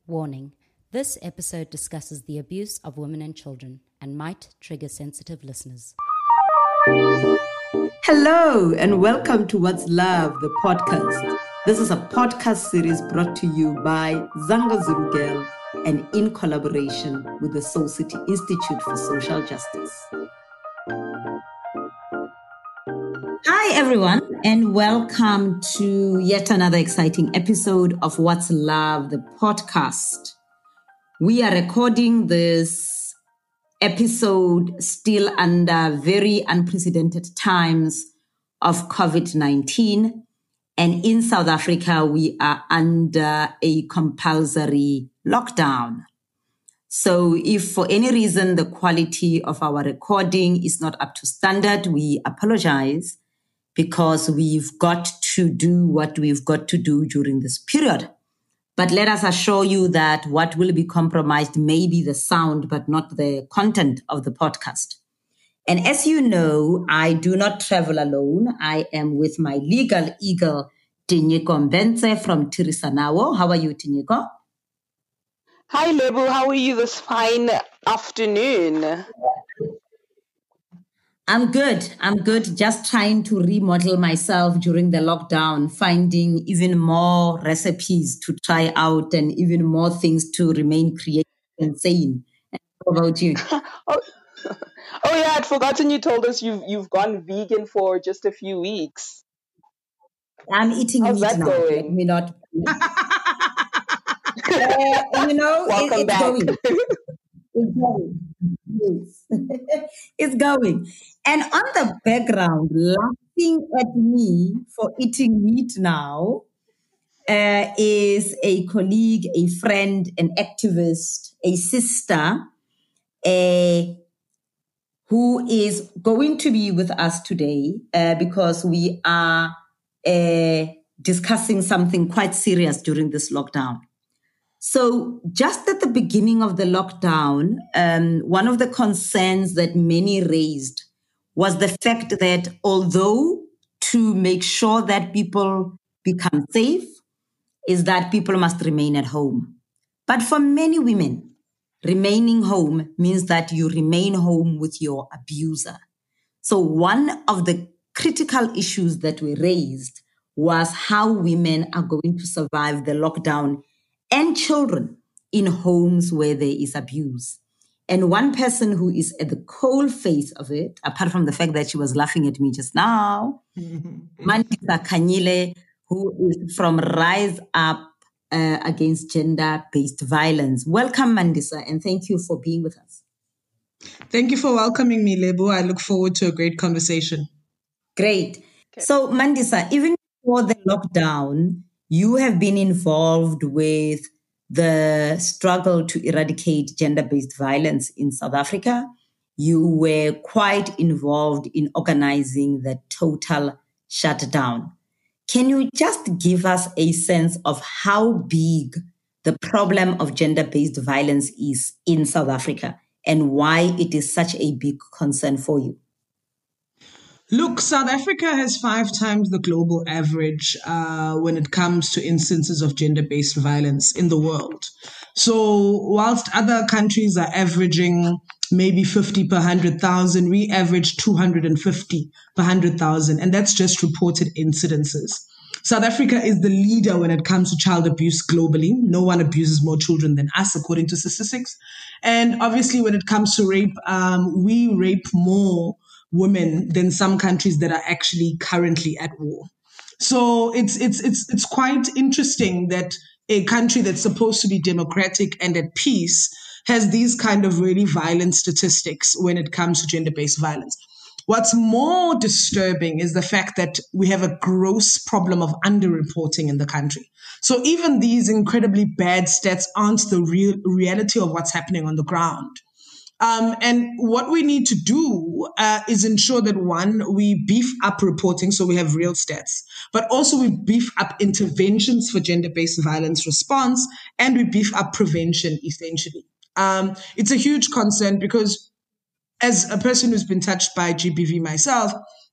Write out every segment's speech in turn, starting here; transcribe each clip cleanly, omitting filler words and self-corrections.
Warning: this episode discusses the abuse of women and children and might trigger sensitive listeners. Hello and welcome to What's Love, the podcast. This is a podcast series brought to you by Zanga Zulu Girl and in collaboration with the Soul City Institute for Social Justice. Hi everyone and welcome to yet another exciting episode of What's Love, the podcast. We are recording this episode still under very unprecedented times of COVID-19. And in South Africa, we are under a compulsory lockdown. So if for any reason the quality of our recording is not up to standard, we apologize because we've got to do what we've got to do during this period. But let us assure you that what will be compromised may be the sound, but not the content of the podcast. And as you know, I do not travel alone. I am with my legal eagle, Tinyiko Mbenze from Tirisanawo. How are you, Tinyiko? Hi, Lebo. How are you this fine afternoon? I'm good. Just trying to remodel myself during the lockdown, finding even more recipes to try out and even more things to remain creative and sane. How about you? Oh yeah, I'd forgotten you told us you've gone vegan for just a few weeks. I'm eating How's meat that now. going? Let me not. Welcome it's back. going. It's going. Yes. It's going. And on the background, laughing at me for eating meat now, is a colleague, a friend, an activist, a sister, who is going to be with us today because we are discussing something quite serious during this lockdown. So just at the beginning of the lockdown, one of the concerns that many raised was the fact that although to make sure that people become safe is that people must remain at home. But for many women, remaining home means that you remain home with your abuser. So one of the critical issues that we raised was how women are going to survive the lockdown and children in homes where there is abuse. And one person who is at the cold face of it, apart from the fact that she was laughing at me just now, Mandisa Kanyile, who is from Rise Up Against Gender-Based Violence. Welcome, Mandisa, and thank you for being with us. Thank you for welcoming me, Lebo. I look forward to a great conversation. Great. Okay. So, Mandisa, even before the lockdown, you have been involved with the struggle to eradicate gender-based violence in South Africa. You were quite involved in organizing the total shutdown. Can you just give us a sense of how big the problem of gender-based violence is in South Africa and why it is such a big concern for you? Look, South Africa has 5 times the global average when it comes to instances of gender-based violence in the world. So whilst other countries are averaging maybe 50 per 100,000, we average 250 per 100,000, and that's just reported incidences. South Africa is the leader when it comes to child abuse globally. No one abuses more children than us, according to statistics. And obviously, when it comes to rape, we rape more women than some countries that are actually currently at war. So it's quite interesting that a country that's supposed to be democratic and at peace has these kind of really violent statistics when it comes to gender-based violence. What's more disturbing is the fact that we have a gross problem of underreporting in the country. So even these incredibly bad stats aren't the real reality of what's happening on the ground. And what we need to do is ensure that, one, we beef up reporting so we have real stats, but also we beef up interventions for gender-based violence response, and we beef up prevention, essentially. It's a huge concern because as a person who's been touched by GBV myself,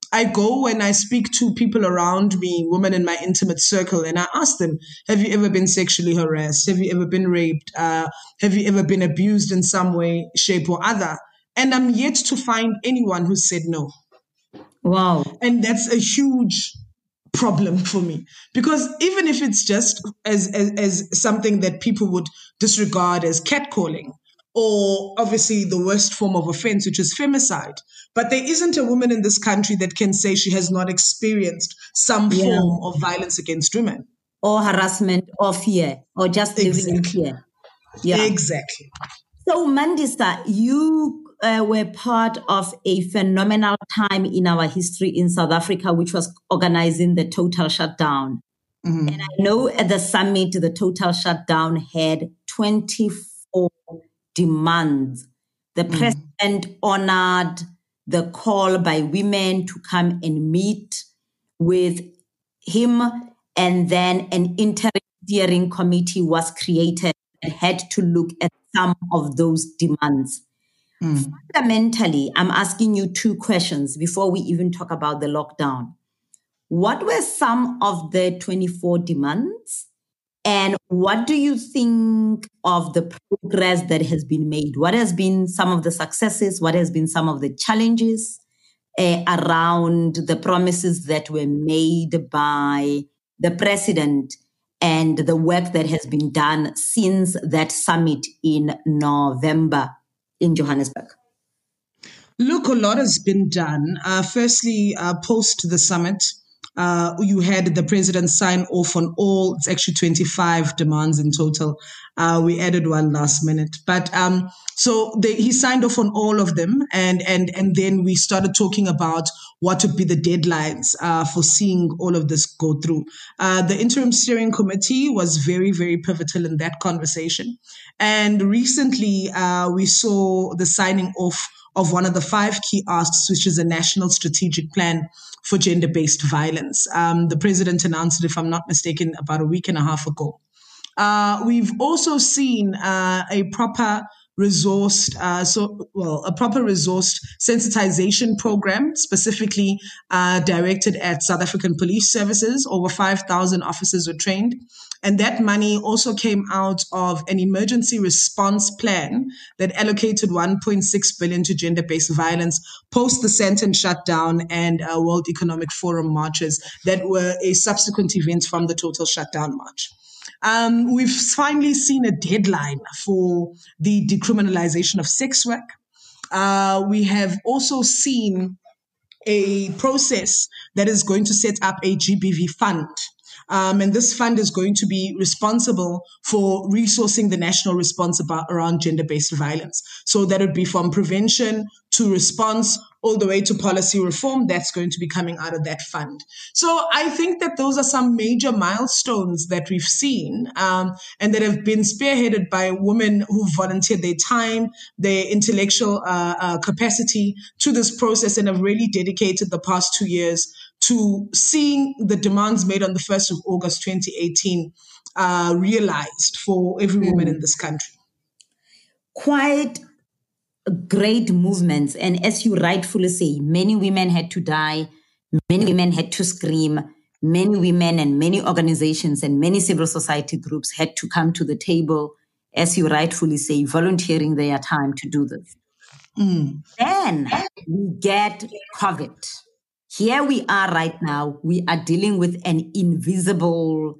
I go and I speak to people around me, women in my intimate circle, and I ask them, have you ever been sexually harassed? Have you ever been raped? Have you ever been abused in some way, shape, or other? And I'm yet to find anyone who said no. Wow. And that's a huge problem for me, because even if it's just as something that people would disregard as catcalling, or obviously the worst form of offense, which is femicide, but there isn't a woman in this country that can say she has not experienced some form of violence against women, or harassment, or fear, or just living in fear. Yeah, exactly. So Mandisa, you were part of a phenomenal time in our history in South Africa, which was organizing the total shutdown. Mm-hmm. And I know at the summit, the total shutdown had 24 demands. The president honored the call by women to come and meet with him, and then an interim steering committee was created and had to look at some of those demands. Fundamentally, I'm asking you two questions before we even talk about the lockdown. What were some of the 24 demands? And what do you think of the progress that has been made? What has been some of the successes? What has been some of the challenges around the promises that were made by the president and the work that has been done since that summit in November in Johannesburg? Look, a lot has been done. Firstly, post the summit, you had the president sign off on all, it's actually 25 demands in total. We added one last minute. But he signed off on all of them. And then we started talking about what would be the deadlines for seeing all of this go through. The interim steering committee was very, very pivotal in that conversation. And recently, we saw the signing off of one of the 5 key asks, which is a national strategic plan for gender-based violence. The president announced it, if I'm not mistaken, about a week and a half ago. We've also seen a proper resourced sensitization program, specifically directed at South African police services. Over 5,000 officers were trained. And that money also came out of an emergency response plan that allocated 1.6 billion to gender-based violence post the Sandton shutdown and World Economic Forum marches that were a subsequent event from the total shutdown march. We've finally seen a deadline for the decriminalization of sex work. We have also seen a process that is going to set up a GBV fund. And this fund is going to be responsible for resourcing the national response around gender-based violence. So that would be from prevention to response, all the way to policy reform. That's going to be coming out of that fund. So I think that those are some major milestones that we've seen and that have been spearheaded by women who volunteered their time, their intellectual capacity to this process, and have really dedicated the past 2 years to seeing the demands made on the 1st of August 2018 realized for every woman in this country. Quite great movements. And as you rightfully say, many women had to die, many women had to scream, many women and many organizations and many civil society groups had to come to the table, as you rightfully say, volunteering their time to do this. Then we get COVID. Here we are right now. We are dealing with an invisible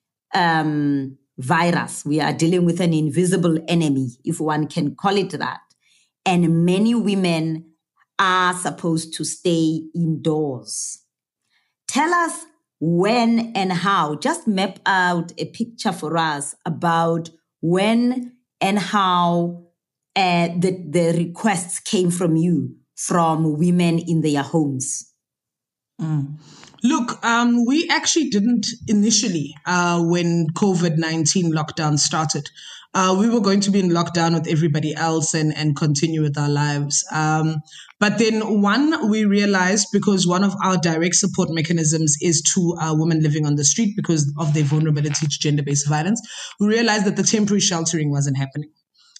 virus. We are dealing with an invisible enemy, if one can call it that. And many women are supposed to stay indoors. Tell us when and how. Just map out a picture for us about when and how the requests came from you, from women in their homes. Look, we actually didn't initially, when COVID-19 lockdown started. We were going to be in lockdown with everybody else and continue with our lives. But then we realized, because one of our direct support mechanisms is to women living on the street because of their vulnerability to gender-based violence, we realized that the temporary sheltering wasn't happening.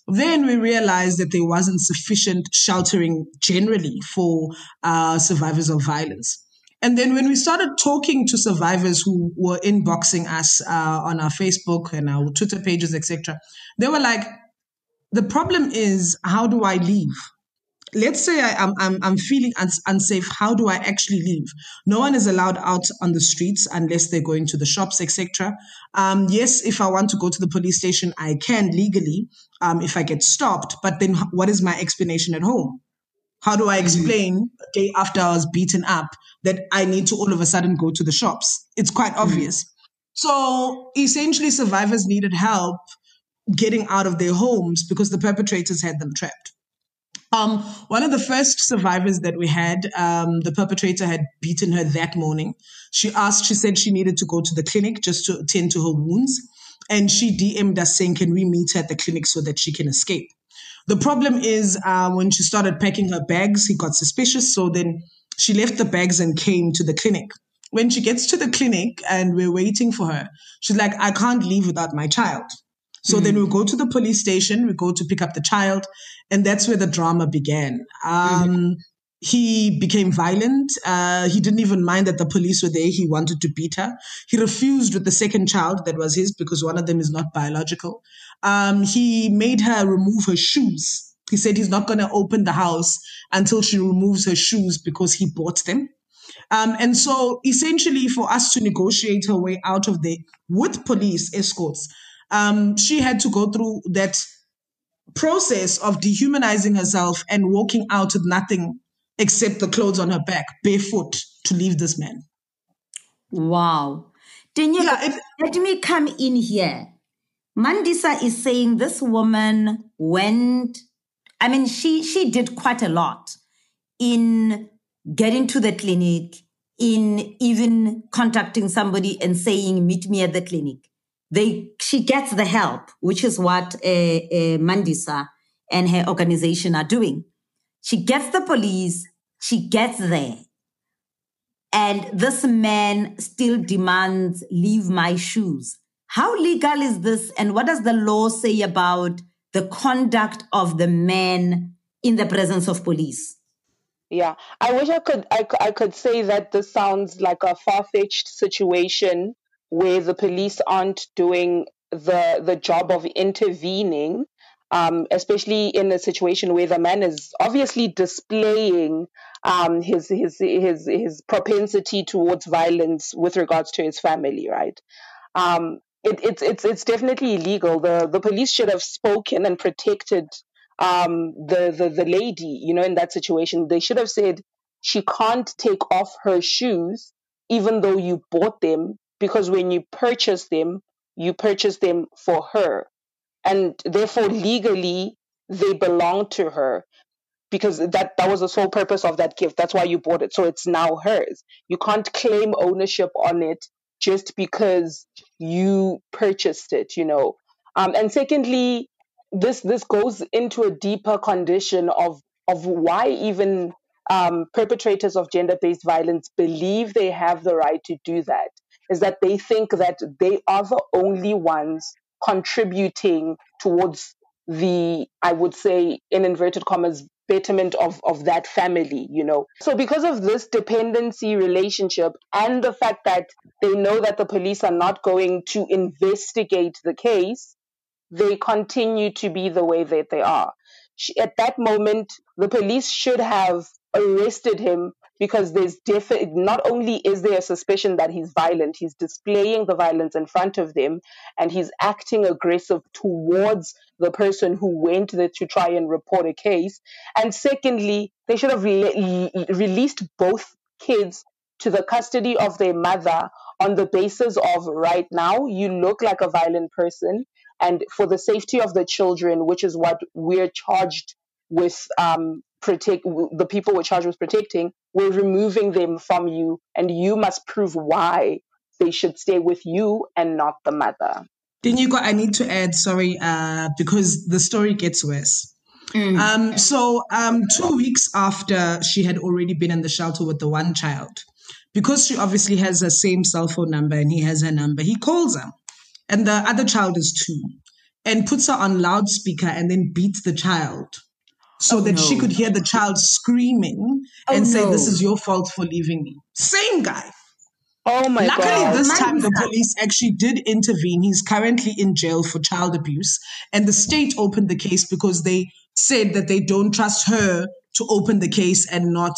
Then we realized that there wasn't sufficient sheltering generally for survivors of violence. And then when we started talking to survivors who were inboxing us on our Facebook and our Twitter pages, etc., they were like, the problem is, how do I leave? Let's say I'm feeling unsafe. How do I actually leave? No one is allowed out on the streets unless they're going to the shops, etc. Yes, if I want to go to the police station, I can legally if I get stopped. But then what is my explanation at home? How do I explain a day after I was beaten up that I need to all of a sudden go to the shops? It's quite obvious. So essentially, survivors needed help getting out of their homes because the perpetrators had them trapped. One of the first survivors that we had, the perpetrator had beaten her that morning. She said she needed to go to the clinic just to attend to her wounds. And she DM'd us saying, can we meet her at the clinic so that she can escape? The problem is when she started packing her bags, he got suspicious. So then she left the bags and came to the clinic. When she gets to the clinic and we're waiting for her, she's like, I can't leave without my child. So then we go to the police station, we go to pick up the child, and that's where the drama began. He became violent. He didn't even mind that the police were there. He wanted to beat her. He refused with the second child that was his because one of them is not biological. He made her remove her shoes. He said he's not going to open the house until she removes her shoes because he bought them. And so essentially for us to negotiate her way out of there with police escorts, she had to go through that process of dehumanizing herself and walking out with nothing except the clothes on her back, barefoot, to leave this man. Wow. Let me come in here. Mandisa is saying this woman she did quite a lot in getting to the clinic, in even contacting somebody and saying, meet me at the clinic. She gets the help, which is what Mandisa and her organization are doing. She gets the police, she gets there. And this man still demands, leave my shoes. How legal is this? And what does the law say about the conduct of the man in the presence of police? Yeah, I wish I could say that this sounds like a far-fetched situation where the police aren't doing the job of intervening, especially in a situation where the man is obviously displaying his propensity towards violence with regards to his family, right? It's definitely illegal. The police should have spoken and protected the lady, in that situation. They should have said she can't take off her shoes even though you bought them, because when you purchase them for her, and therefore legally they belong to her, because that was the sole purpose of that gift. That's why you bought it. So it's now hers. You can't claim ownership on it just because you purchased it, And secondly, this goes into a deeper condition of why even perpetrators of gender-based violence believe they have the right to do that, is that they think that they are the only ones contributing towards the, I would say, in inverted commas, betterment of that family, So because of this dependency relationship and the fact that they know that the police are not going to investigate the case, they continue to be the way that they are. At that moment, the police should have arrested him, because there's not only is there a suspicion that he's violent, he's displaying the violence in front of them, and he's acting aggressive towards the person who went there to try and report a case. And secondly, they should have released both kids to the custody of their mother on the basis of, right now, you look like a violent person, and for the safety of the children, which is what we're charged with, the people we're charged with protecting, we're removing them from you, and you must prove why they should stay with you and not the mother. Dinyiko, I need to add, sorry, because the story gets worse. 2 weeks after she had already been in the shelter with the one child, because she obviously has the same cell phone number and he has her number, he calls her. And the other child is 2. and puts her on loudspeaker and then beats the child so that she could hear the child screaming and say, "This is your fault for leaving me." Same guy. Oh my God. Luckily, this time the police actually did intervene. He's currently in jail for child abuse. And the state opened the case because they said that they don't trust her to open the case and not,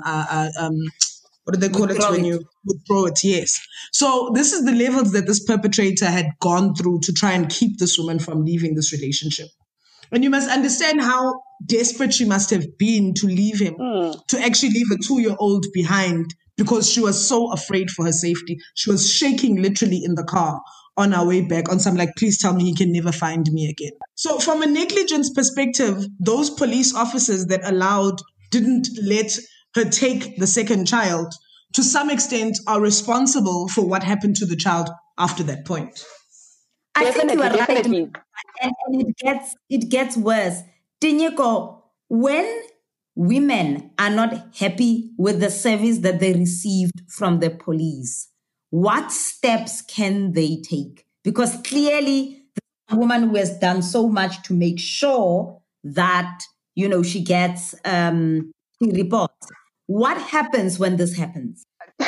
what do they call it when you withdraw it? Yes. So this is the levels that this perpetrator had gone through to try and keep this woman from leaving this relationship. And you must understand how desperate she must have been to leave him, to actually leave a 2-year-old behind, because she was so afraid for her safety. She was shaking literally in the car on our way back on some like, "Please tell me he can never find me again." So from a negligence perspective, those police officers that didn't let her take the second child, to some extent are responsible for what happened to the child after that point. I think you are right. And it gets worse. Tinyeko, when women are not happy with the service that they received from the police, what steps can they take? Because clearly the woman who has done so much to make sure that, she gets reports. What happens when this happens?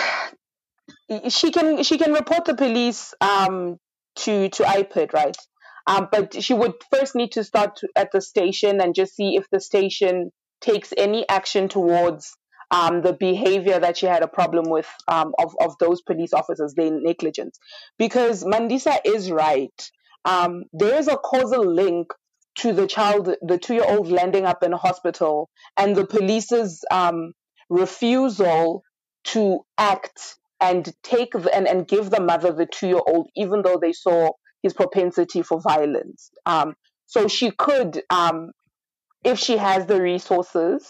She can report the police to IPID, right? But she would first need to start at the station and just see if the station takes any action towards the behavior that she had a problem with of those police officers, their negligence. Because Mandisa is right. There is a causal link to the child, the 2-year-old landing up in a hospital, and the police's refusal to act and take and give the mother the 2-year-old, even though they saw his propensity for violence. So she could, if she has the resources,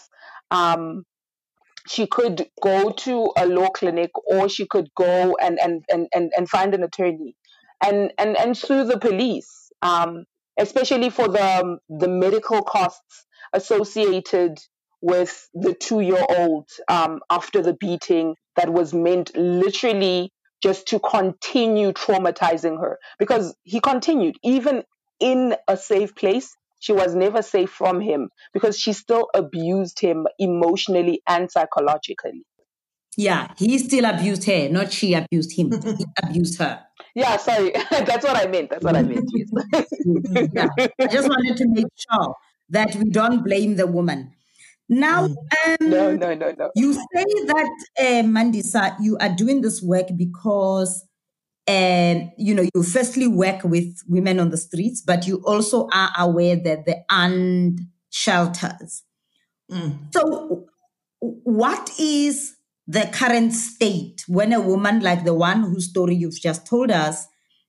she could go to a law clinic, or she could go and find an attorney and sue the police, especially for the medical costs associated with the 2-year-old after the beating that was meant literally just to continue traumatizing her, because he continued even in a safe place. She was never safe from him because she still abused him emotionally and psychologically. Yeah, he still abused her, not she abused him. He abused her. Yeah, sorry. That's what I meant. Yes. Yeah. I just wanted to make sure that we don't blame the woman. Now, No. You say that, Mandisa, you are doing this work because, you firstly work with women on the streets, but you also are aware that there aren't shelters. So what is the current state when a woman like the one whose story you've just told us,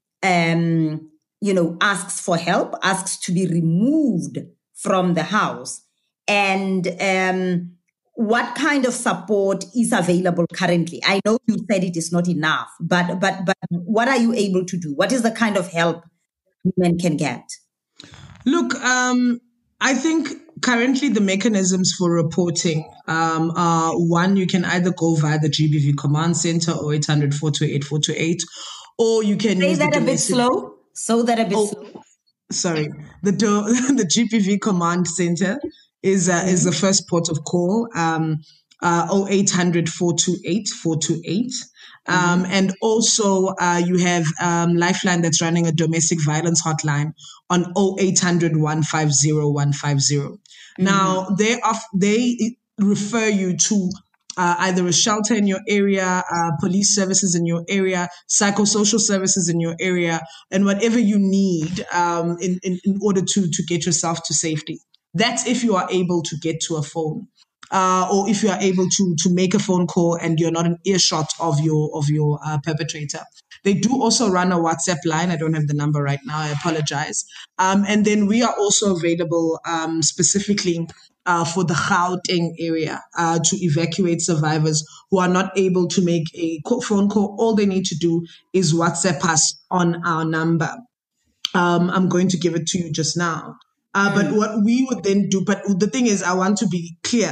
asks for help, asks to be removed from the house? And what kind of support is available currently? I know you said it is not enough, but what are you able to do? What is the kind of help women can get? Look, I think currently the mechanisms for reporting are, one, you can either go via the GBV Command Center or 0800 428 428, or you can Say that a bit slow. So that a bit slow. Sorry, the GBV Command Center is the first port of call, 0800 428 428. And also you have Lifeline that's running a domestic violence hotline on 0800 150 150. Now, they refer you to either a shelter in your area, police services in your area, psychosocial services in your area, and whatever you need in order to get yourself to safety. That's if you are able to get to a phone, or if you are able to make a phone call and you're not an earshot of your perpetrator. They do also run a WhatsApp line. I don't have the number right now. I apologize. And then we are also available specifically for the Gauteng area to evacuate survivors who are not able to make a phone call. All they need to do is WhatsApp us on our number. I'm going to give it to you just now. But what we would then do, but the thing is, I want to be clear.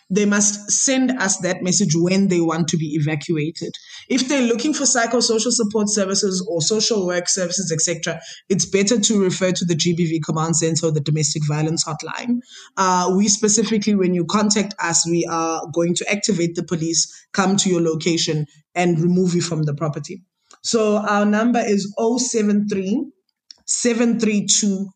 they must send us that message when they want to be evacuated. If they're looking for psychosocial support services or social work services, etc., it's better to refer to the GBV Command Center or the Domestic Violence Hotline. We specifically, when you contact us, we are going to activate the police, come to your location, and remove you from the property. So our number is 073 732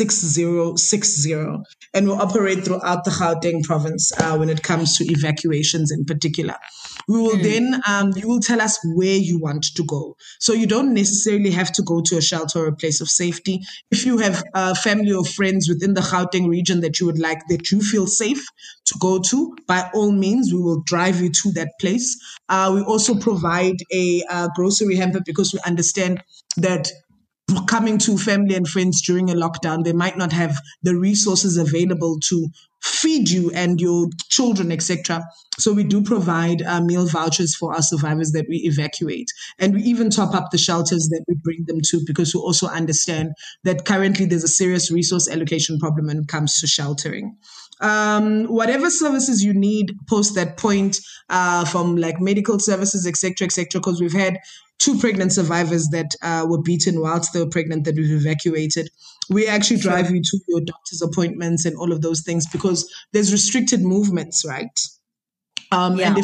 6060, and we'll operate throughout the Gauteng province when it comes to evacuations in particular. We will then, you will tell us where you want to go. So you don't necessarily have to go to a shelter or a place of safety. If you have family or friends within the Gauteng region that you would like, that you feel safe to go to, by all means, we will drive you to that place. We also provide a grocery hamper because we understand that coming to family and friends during a lockdown, they might not have the resources available to feed you and your children, etc. So we do provide meal vouchers for our survivors that we evacuate. And we even top up the shelters that we bring them to, because we also understand that currently there's a serious resource allocation problem when it comes to sheltering. Whatever services you need post that point, from like medical services, etc., because we've had 2 pregnant survivors that were beaten whilst they were pregnant that we've evacuated. We actually drive you to your doctor's appointments and all of those things because there's restricted movements, right? And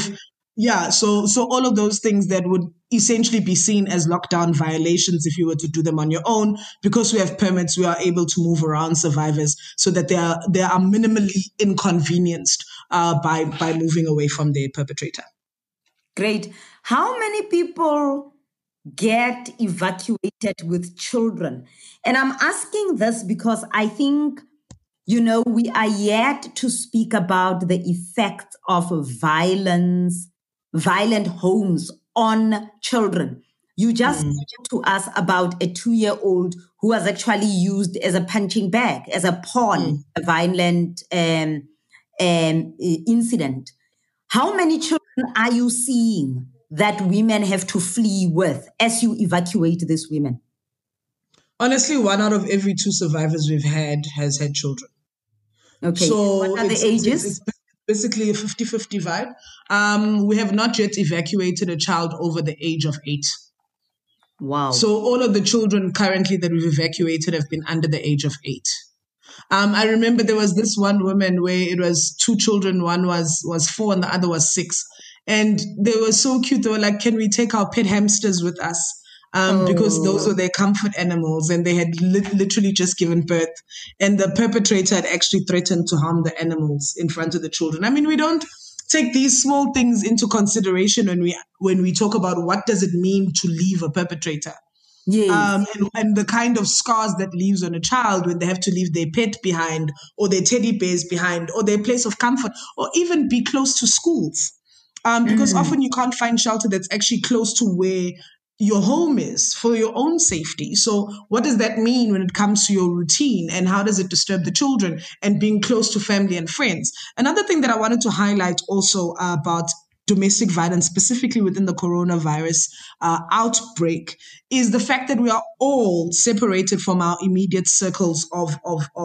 so all of those things that would essentially be seen as lockdown violations if you were to do them on your own, because we have permits, we are able to move around survivors so that they are minimally inconvenienced by moving away from their perpetrator. Great. How many people get evacuated with children? And I'm asking this because I think, we are yet to speak about the effects of violent homes on children. You just spoke to us about a 2-year-old who was actually used as a punching bag, as a pawn, a violent incident. How many children are you seeing that women have to flee with as you evacuate these women? Honestly, 1 out of every 2 survivors we've had has had children. Okay. So what are the ages? It's basically a 50-50 vibe. We have not yet evacuated a child over the age of 8. Wow. So all of the children currently that we've evacuated have been under the age of 8. I remember there was this one woman where it was 2 children. One was 4 and the other was 6. And they were so cute. They were like, can we take our pet hamsters with us? Because those were their comfort animals, and they had literally just given birth. And the perpetrator had actually threatened to harm the animals in front of the children. I mean, we don't take these small things into consideration when we talk about what does it mean to leave a perpetrator. Yes. And the kind of scars that leaves on a child when they have to leave their pet behind, or their teddy bears behind, or their place of comfort, or even be close to schools. Because often you can't find shelter that's actually close to where your home is for your own safety. So what does that mean when it comes to your routine, and how does it disturb the children and being close to family and friends? Another thing that I wanted to highlight also about domestic violence, specifically within the coronavirus outbreak, is the fact that we are all separated from our immediate circles of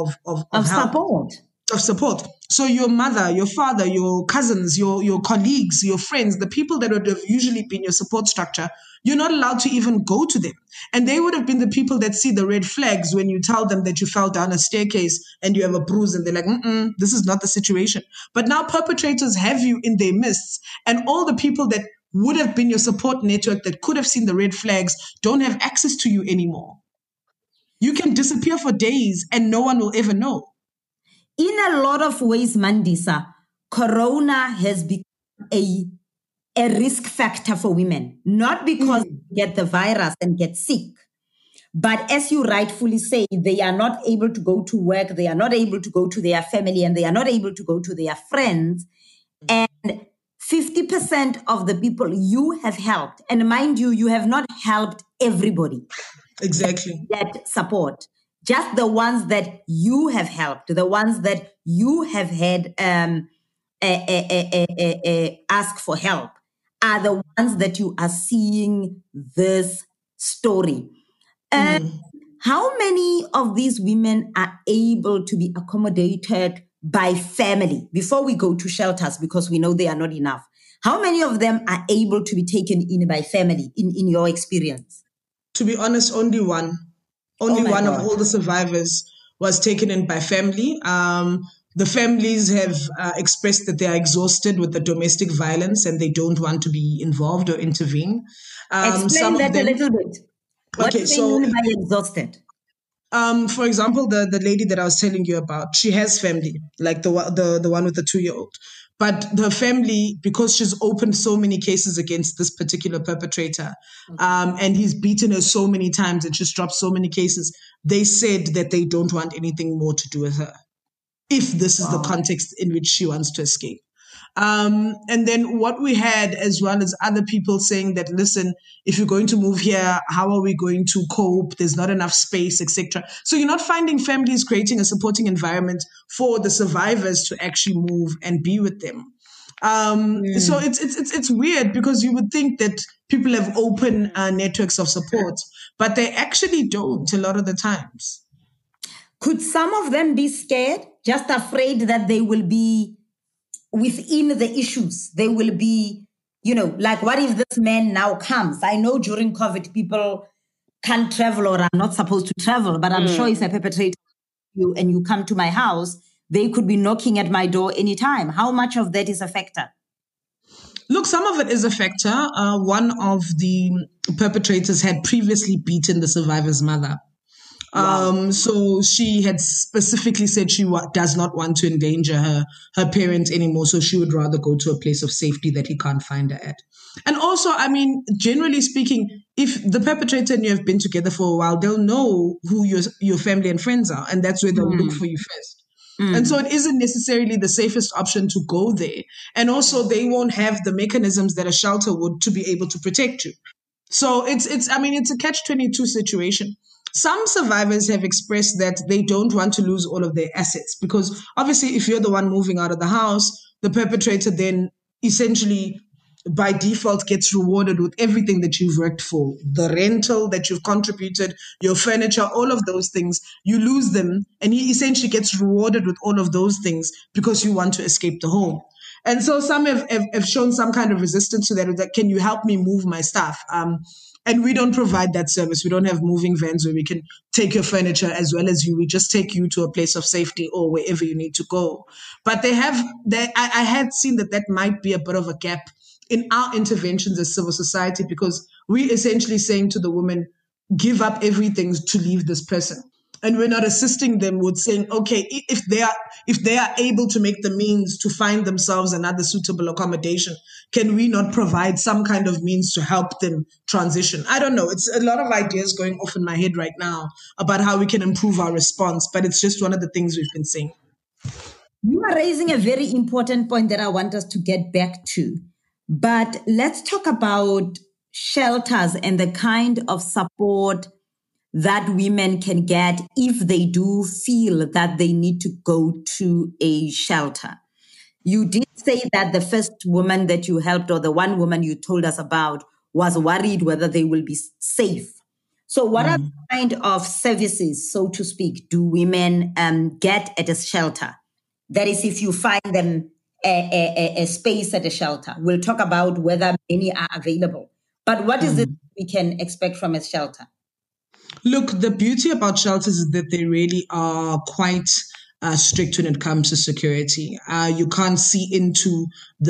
support. Of support. So your mother, your father, your cousins, your colleagues, your friends, the people that would have usually been your support structure, you're not allowed to even go to them. And they would have been the people that see the red flags when you tell them that you fell down a staircase and you have a bruise, and they're like, this is not the situation. But now perpetrators have you in their midst, and all the people that would have been your support network that could have seen the red flags don't have access to you anymore. You can disappear for days and no one will ever know. In a lot of ways, Mandisa, corona has become a risk factor for women, not because they get the virus and get sick, but as you rightfully say, they are not able to go to work, they are not able to go to their family, and they are not able to go to their friends. And 50% of the people you have helped, and mind you, you have not helped everybody. Exactly. That support. Just the ones that you have helped, the ones that you have had ask for help, are the ones that you are seeing this story. How many of these women are able to be accommodated by family, before we go to shelters, because we know they are not enough, how many of them are able to be taken in by family in your experience? To be honest, only one. Only one of all the survivors was taken in by family. The families have expressed that they are exhausted with the domestic violence and they don't want to be involved or intervene. Explain that a little bit. What do they mean by exhausted? For example, the lady that I was telling you about, she has family, like the one with the 2-year-old. But the family, because she's opened so many cases against this particular perpetrator, and he's beaten her so many times and she's dropped so many cases, they said that they don't want anything more to do with her, if this is the context in which she wants to escape. And then what we had, as well as other people saying that, listen, if you're going to move here, how are we going to cope? There's not enough space, etc. So you're not finding families creating a supporting environment for the survivors to actually move and be with them. So it's weird, because you would think that people have open networks of support, but they actually don't a lot of the times. Could some of them be scared, just afraid that they will be within the issues? They will be, like, what if this man now comes? I know during COVID, people can't travel or are not supposed to travel, but I'm sure if a perpetrator and you come to my house, they could be knocking at my door anytime. How much of that is a factor? Look, some of it is a factor. One of the perpetrators had previously beaten the survivor's mother. Wow. So she had specifically said she does not want to endanger her parents anymore. So she would rather go to a place of safety that he can't find her at. And also, I mean, generally speaking, if the perpetrator and you have been together for a while, they'll know who your family and friends are. And that's where they'll look for you first. And so it isn't necessarily the safest option to go there. And also they won't have the mechanisms that a shelter would to be able to protect you. So it's a catch-22 situation. Some survivors have expressed that they don't want to lose all of their assets, because obviously if you're the one moving out of the house, the perpetrator then essentially by default gets rewarded with everything that you've worked for, the rental that you've contributed, your furniture, all of those things. You lose them, and he essentially gets rewarded with all of those things because you want to escape the home. And so some have shown some kind of resistance to that can you help me move my stuff? And we don't provide that service. We don't have moving vans where we can take your furniture as well as you. We just take you to a place of safety or wherever you need to go. But I had seen that might be a bit of a gap in our interventions as civil society, because we're essentially saying to the woman, give up everything to leave this person. And we're not assisting them with saying, okay, if they are able to make the means to find themselves another suitable accommodation, can we not provide some kind of means to help them transition? I don't know. It's a lot of ideas going off in my head right now about how we can improve our response, but it's just one of the things we've been saying. You are raising a very important point that I want us to get back to. But let's talk about shelters and the kind of support that women can get if they do feel that they need to go to a shelter. You did say that the first woman that you helped, or the one woman you told us about, was worried whether they will be safe. So what are the kind of services, so to speak, do women get at a shelter? That is, if you find them a space at a shelter. We'll talk about whether many are available. But what is it we can expect from a shelter? Look, the beauty about shelters is that they really are quite strict when it comes to security. You can't see into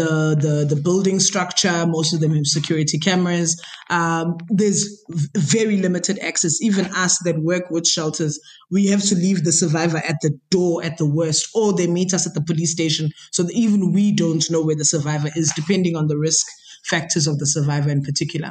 the building structure. Most of them have security cameras. There's very limited access. Even us that work with shelters, we have to leave the survivor at the door at the worst, or they meet us at the police station so that even we don't know where the survivor is, depending on the risk factors of the survivor in particular.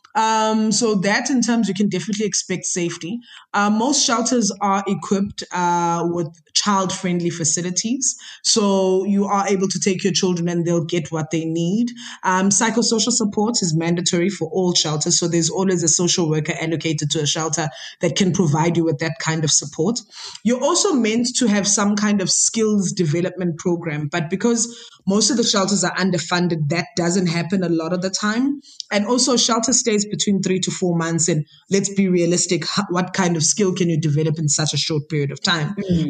So that in terms, you can definitely expect safety. Most shelters are equipped with child-friendly facilities. So you are able to take your children and they'll get what they need. Psychosocial support is mandatory for all shelters. So there's always a social worker allocated to a shelter that can provide you with that kind of support. You're also meant to have some kind of skills development program, but because most of the shelters are underfunded, that doesn't happen a lot of the time. And also shelter stays between 3 to 4 months. And let's be realistic, what kind of skill can you develop in such a short period of time? But that's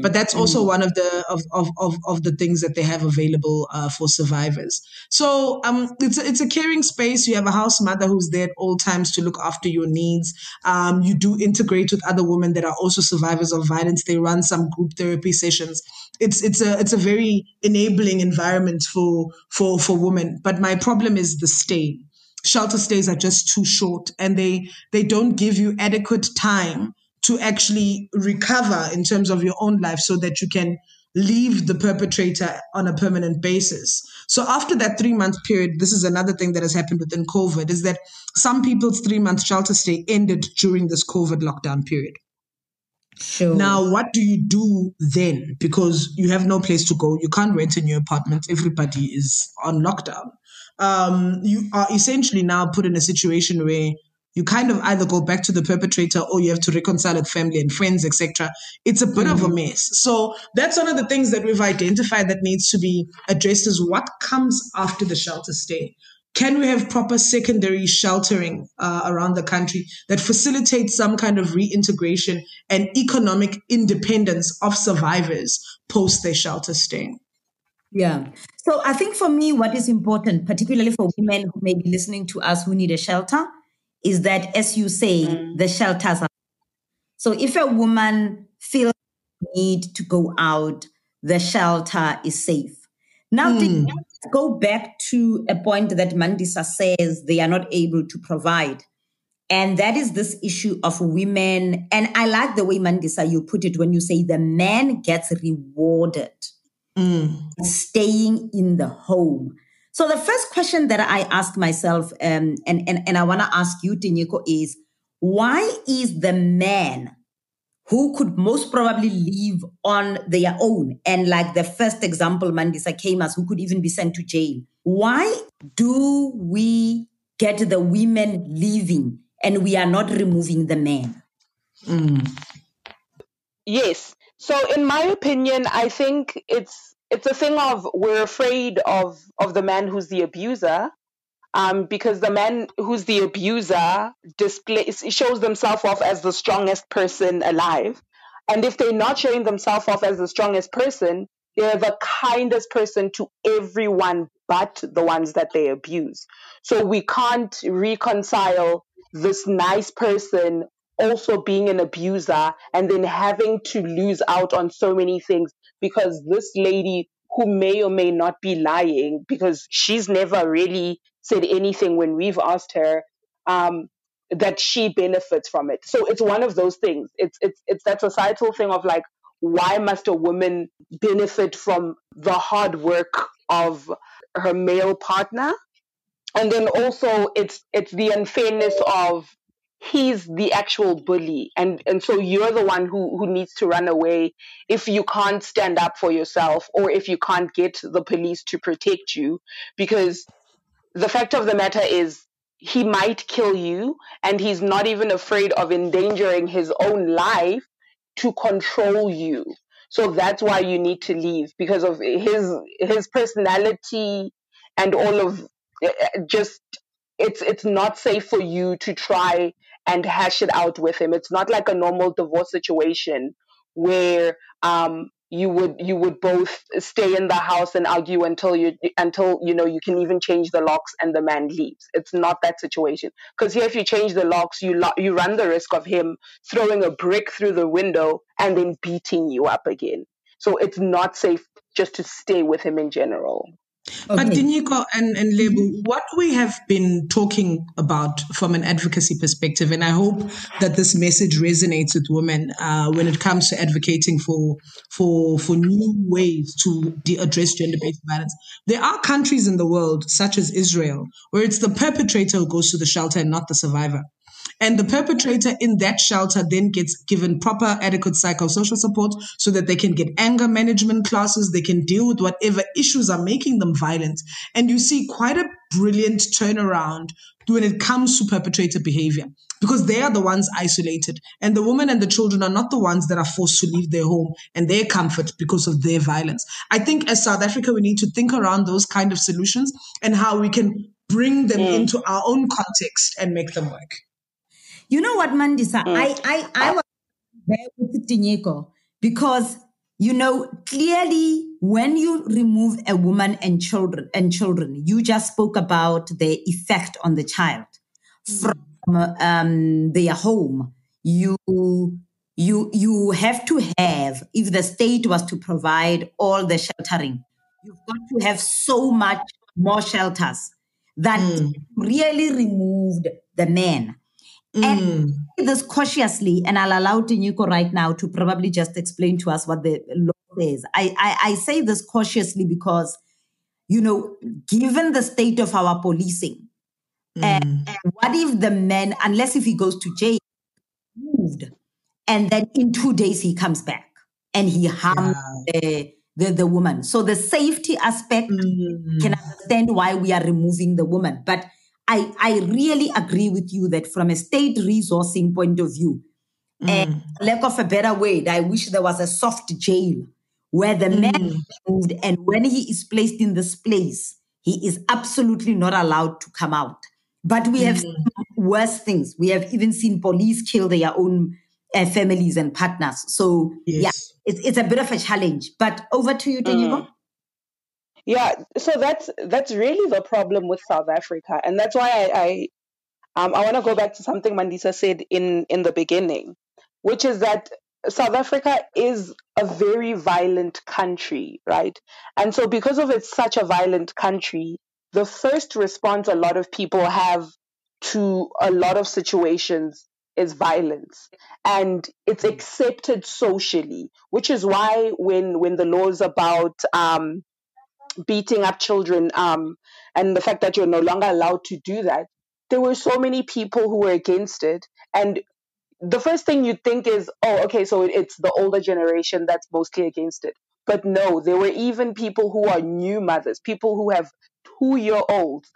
also one of the things that they have available for survivors. So it's a caring space. You have a house mother who's there at all times to look after your needs. You do integrate with other women that are also survivors of violence. They run some group therapy sessions. It's a very enabling environment for women. But my problem is the stay. Shelter stays are just too short, and they don't give you adequate time to actually recover in terms of your own life so that you can leave the perpetrator on a permanent basis. So after that 3-month period, this is another thing that has happened within COVID, is that some people's 3-month shelter stay ended during this COVID lockdown period. Sure. Now, what do you do then? Because you have no place to go. You can't rent a new apartment. Everybody is on lockdown. You are essentially now put in a situation where you kind of either go back to the perpetrator or you have to reconcile with family and friends, etc. It's a bit of a mess. So that's one of the things that we've identified that needs to be addressed, is what comes after the shelter stay. Can we have proper secondary sheltering around the country that facilitates some kind of reintegration and economic independence of survivors post their shelter stay? Yeah. So I think for me, what is important, particularly for women who may be listening to us who need a shelter, is that, as you say, the shelters are. So if a woman feels the need to go out, the shelter is safe. Now, let's go back to a point that Mandisa says they are not able to provide. And that is this issue of women. And I like the way, Mandisa, you put it when you say the man gets rewarded staying in the home. So the first question that I ask myself, and I want to ask you, Tinyiko, is why is the man who could most probably live on their own, and like the first example Mandisa came as, who could even be sent to jail, why do we get the women living and we are not removing the man? Yes. So in my opinion, I think it's a thing of, we're afraid of the man who's the abuser, because the man who's the abuser shows themselves off as the strongest person alive. And if they're not showing themselves off as the strongest person, they're the kindest person to everyone but the ones that they abuse. So we can't reconcile this nice person also being an abuser and then having to lose out on so many things because this lady, who may or may not be lying, because she's never really said anything when we've asked her, that she benefits from it. So it's one of those things. It's that societal thing of like, why must a woman benefit from the hard work of her male partner? And then also it's the unfairness of, he's the actual bully, and so you're the one who needs to run away if you can't stand up for yourself, or if you can't get the police to protect you, because the fact of the matter is, he might kill you, and he's not even afraid of endangering his own life to control you. So that's why you need to leave, because of his personality and all of just, it's not safe for you to try and hash it out with him. It's not like a normal divorce situation where you would both stay in the house and argue until you know you can even change the locks and the man leaves. It's not that situation, because here, if you change the locks, you run the risk of him throwing a brick through the window and then beating you up again. So it's not safe just to stay with him in general. Okay. But Tinyiko and Lebu, what we have been talking about from an advocacy perspective, and I hope that this message resonates with women when it comes to advocating for new ways to address gender-based violence. There are countries in the world, such as Israel, where it's the perpetrator who goes to the shelter and not the survivor. And the perpetrator in that shelter then gets given proper, adequate psychosocial support so that they can get anger management classes, they can deal with whatever issues are making them violent. And you see quite a brilliant turnaround when it comes to perpetrator behavior, because they are the ones isolated. And the women and the children are not the ones that are forced to leave their home and their comfort because of their violence. I think as South Africa, we need to think around those kind of solutions and how we can bring them into our own context and make them work. You know what, Mandisa? I was there with Tinyiko, because Clearly when you remove a woman and children, you just spoke about the effect on the child from their home. You have to have, if the state was to provide all the sheltering, you've got to have so much more shelters that really removed the men. And I say this cautiously, and I'll allow Tinyuko right now to probably just explain to us what the law says. I say this cautiously because, given the state of our policing, and what if the man, unless if he goes to jail, moved, and then in 2 days he comes back and he harms the woman. So the safety aspect, can understand why we are removing the woman. But I really agree with you that from a state resourcing point of view, and lack of a better word, I wish there was a soft jail where the man is moved, and when he is placed in this place, he is absolutely not allowed to come out. But we have seen worse things. We have even seen police kill their own families and partners. So it's a bit of a challenge. But over to you, Tenyuko. Yeah, so that's really the problem with South Africa, and that's why I want to go back to something Mandisa said in the beginning, which is that South Africa is a very violent country, right? And so because of it's such a violent country, the first response a lot of people have to a lot of situations is violence, and it's accepted socially, which is why when the laws about beating up children and the fact that you're no longer allowed to do that, there were so many people who were against it. And the first thing you think is, oh, okay, so it's the older generation that's mostly against it. But no, there were even people who are new mothers, people who have 2-year-olds,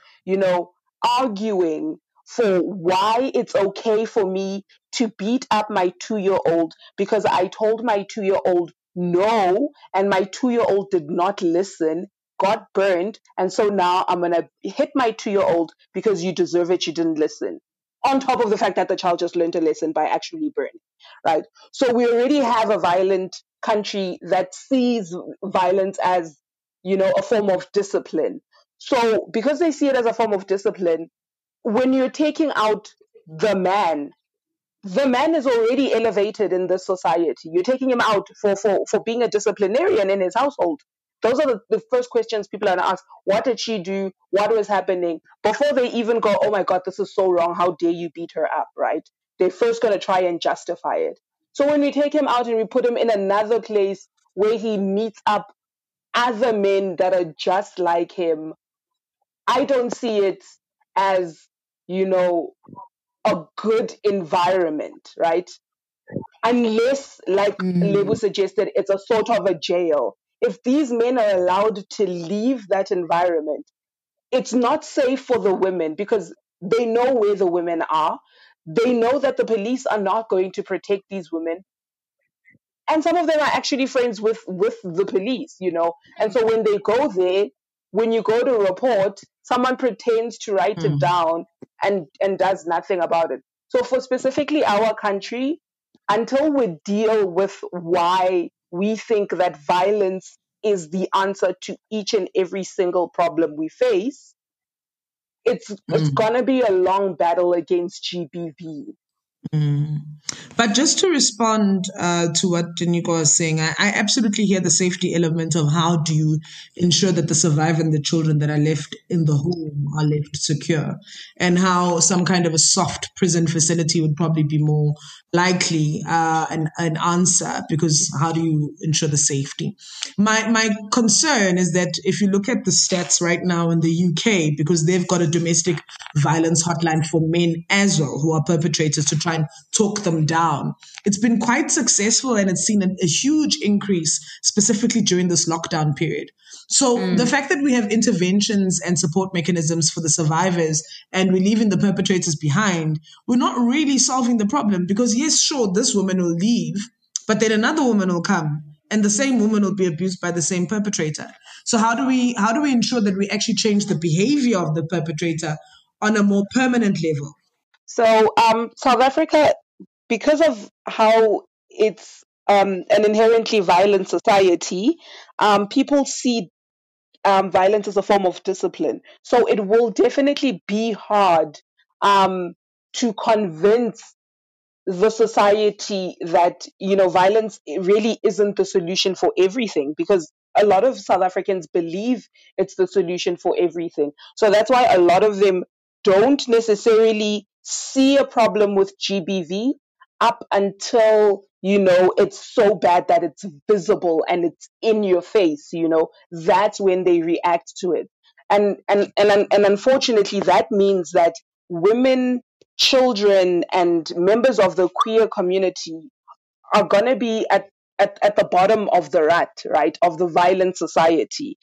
arguing for why it's okay for me to beat up my 2-year-old because I told my 2-year-old no, and my 2-year-old did not listen, got burned, and so now I'm going to hit my 2-year-old because you deserve it, you didn't listen. On top of the fact that the child just learned a lesson by actually burning, right? So we already have a violent country that sees violence as, a form of discipline. So because they see it as a form of discipline, when you're taking out the man is already elevated in this society. You're taking him out for being a disciplinarian in his household. Those are the first questions people are going to ask. What did she do? What was happening? Before they even go, oh my God, this is so wrong. How dare you beat her up, right? They're first going to try and justify it. So when we take him out and we put him in another place where he meets up other men that are just like him, I don't see it as, a good environment, right? Unless, like Lebu suggested, it's a sort of a jail. If these men are allowed to leave that environment, it's not safe for the women because they know where the women are. They know that the police are not going to protect these women. And some of them are actually friends with the police, And so when they go there, when you go to report, someone pretends to write it down and does nothing about it. So for specifically our country, until we deal with why we think that violence is the answer to each and every single problem we face, it's going to be a long battle against GBV. But just to respond to what Tinyuko was saying, I absolutely hear the safety element of how do you ensure that the survivor and the children that are left in the home are left secure, and how some kind of a soft prison facility would probably be more likely an answer, because how do you ensure the safety? My concern is that if you look at the stats right now in the UK, because they've got a domestic violence hotline for men as well who are perpetrators to try and talk them down. It's been quite successful, and it's seen a huge increase specifically during this lockdown period. So the fact that we have interventions and support mechanisms for the survivors and we're leaving the perpetrators behind, we're not really solving the problem, because yes, sure, this woman will leave, but then another woman will come and the same woman will be abused by the same perpetrator. So how do we ensure that we actually change the behavior of the perpetrator on a more permanent level? So South Africa, because of how it's an inherently violent society, people see violence as a form of discipline. So it will definitely be hard to convince the society that, violence really isn't the solution for everything, because a lot of South Africans believe it's the solution for everything. So that's why a lot of them don't necessarily see a problem with GBV up until, it's so bad that it's visible and it's in your face. That's when they react to it. And unfortunately, that means that women, children, and members of the queer community are going to be at the bottom of the rut, right, of the violent society.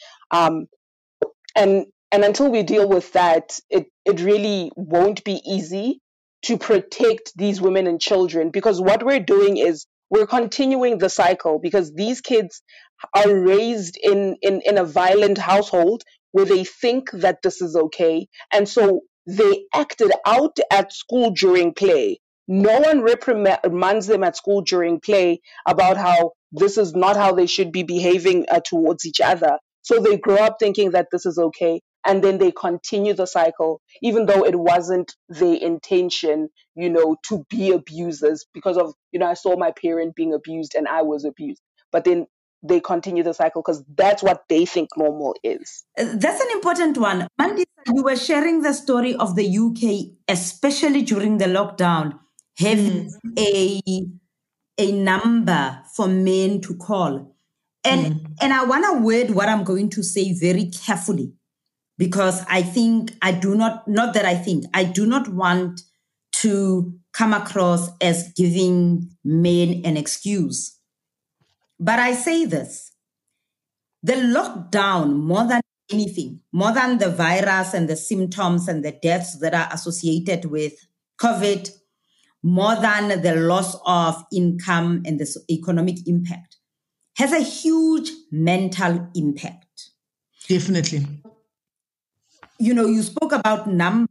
And until we deal with that, it really won't be easy to protect these women and children, because what we're doing is we're continuing the cycle, because these kids are raised in a violent household where they think that this is okay. And so they acted out at school during play. No one reprimands them at school during play about how this is not how they should be behaving towards each other. So they grow up thinking that this is okay, and then they continue the cycle, even though it wasn't their intention, to be abusers, because of, I saw my parent being abused and I was abused. But then they continue the cycle because that's what they think normal is. That's an important one. Mandisa, you were sharing the story of the UK, especially during the lockdown, having a number for men to call. And I want to word what I'm going to say very carefully, because I do not want to come across as giving men an excuse. But I say this: the lockdown, more than anything, more than the virus and the symptoms and the deaths that are associated with COVID, more than the loss of income and the economic impact, has a huge mental impact. Definitely. You spoke about numbers,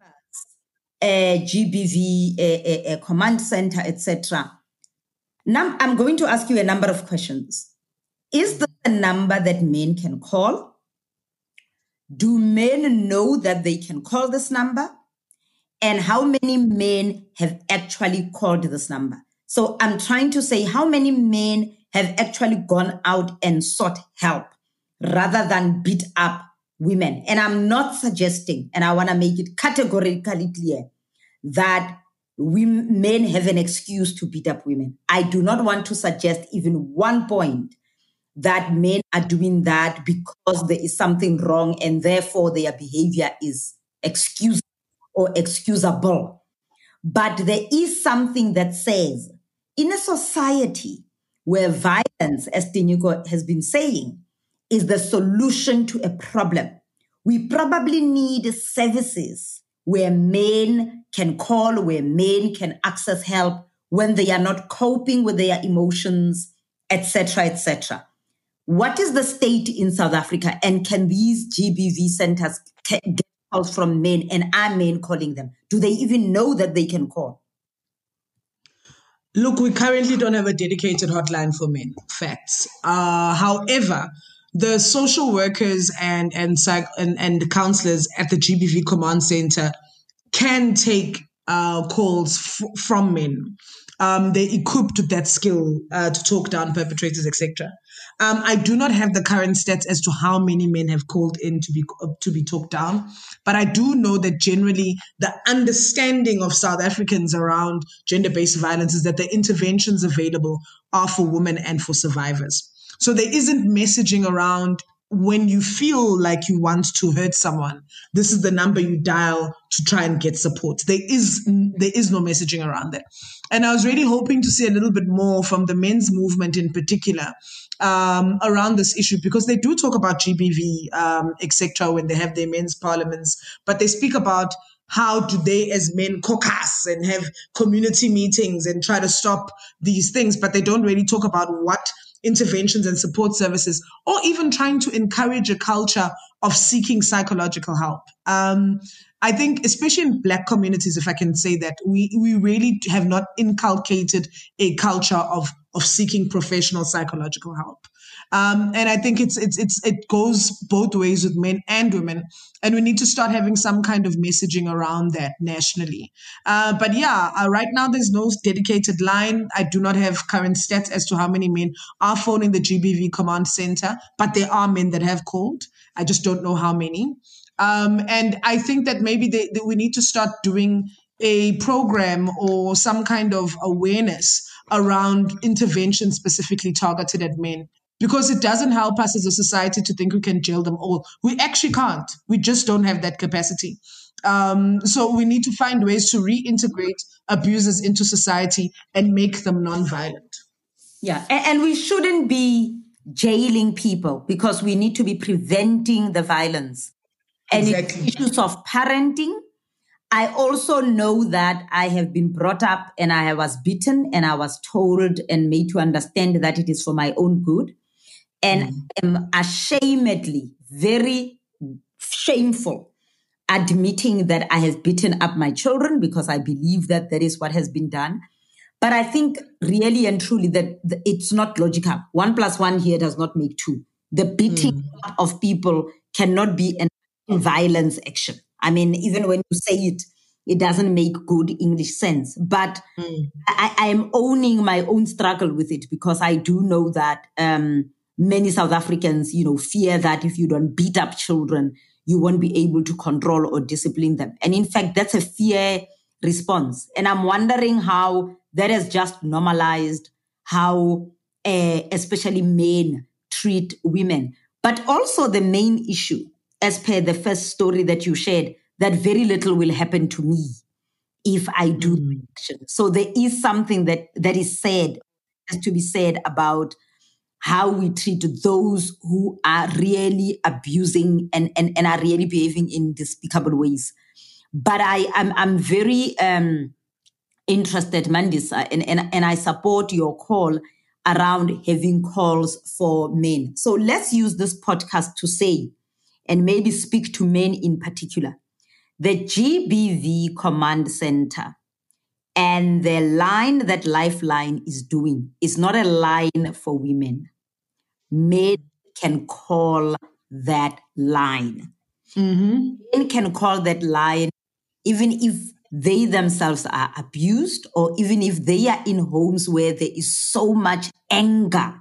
GBV, a command center, etc. Now, I'm going to ask you a number of questions. Is this a number that men can call? Do men know that they can call this number? And how many men have actually called this number? So I'm trying to say, how many men have actually gone out and sought help rather than beat up women? And I'm not suggesting, and I want to make it categorically clear, that men have an excuse to beat up women. I do not want to suggest even one point that men are doing that because there is something wrong and therefore their behavior is excusable or excusable. But there is something that says, in a society where violence, as Tinyuko has been saying, is the solution to a problem, we probably need services where men can call, where men can access help when they are not coping with their emotions, etc., etc. What is the state in South Africa, and can these GBV centers get calls from men, and are men calling them? Do they even know that they can call? Look, we currently don't have a dedicated hotline for men. Facts. However, the social workers and the counselors at the GBV Command Center can take calls from men. They're equipped with that skill to talk down perpetrators, etc. I do not have the current stats as to how many men have called in to be talked down, but I do know that generally the understanding of South Africans around gender-based violence is that the interventions available are for women and for survivors. So there isn't messaging around when you feel like you want to hurt someone, this is the number you dial to try and get support. There is no messaging around that. And I was really hoping to see a little bit more from the men's movement in particular around this issue, because they do talk about GBV, etc., when they have their men's parliaments, but they speak about how do they as men caucus and have community meetings and try to stop these things, but they don't really talk about what interventions and support services, or even trying to encourage a culture of seeking psychological help. I think, especially in Black communities, if I can say that, we really have not inculcated a culture of seeking professional psychological help. And I think it goes both ways with men and women. And we need to start having some kind of messaging around that nationally. But yeah, right now there's no dedicated line. I do not have current stats as to how many men are phoning the GBV command center, but there are men that have called. I just don't know how many. And I think that maybe we need to start doing a program or some kind of awareness around intervention specifically targeted at men, because it doesn't help us as a society to think we can jail them all. We actually can't. We just don't have that capacity. So we need to find ways to reintegrate abusers into society and make them non-violent. Yeah, and we shouldn't be jailing people because we need to be preventing the violence. And Exactly. issues of parenting, I also know that I have been brought up and I was beaten and I was told and made to understand that it is for my own good. And am ashamedly, very shameful, admitting that I have beaten up my children because I believe that is what has been done. But I think really and truly that it's not logical. 1 + 1 here does not make 2. The beating up of people cannot be an violence action. I mean, even when you say it, it doesn't make good English sense. But I am owning my own struggle with it because I do know that many South Africans, fear that if you don't beat up children, you won't be able to control or discipline them. And in fact, that's a fear response. And I'm wondering how that has just normalized how especially men treat women. But also the main issue, as per the first story that you shared, that very little will happen to me if I do the action. So there is something that is said, has to be said about how we treat those who are really abusing and are really behaving in despicable ways. But I'm very interested, Mandisa, and I support your call around having calls for men. So let's use this podcast to say, and maybe speak to men in particular, the GBV Command Center and the line that Lifeline is doing is not a line for women. Men can call that line. Men can call that line even if they themselves are abused or even if they are in homes where there is so much anger,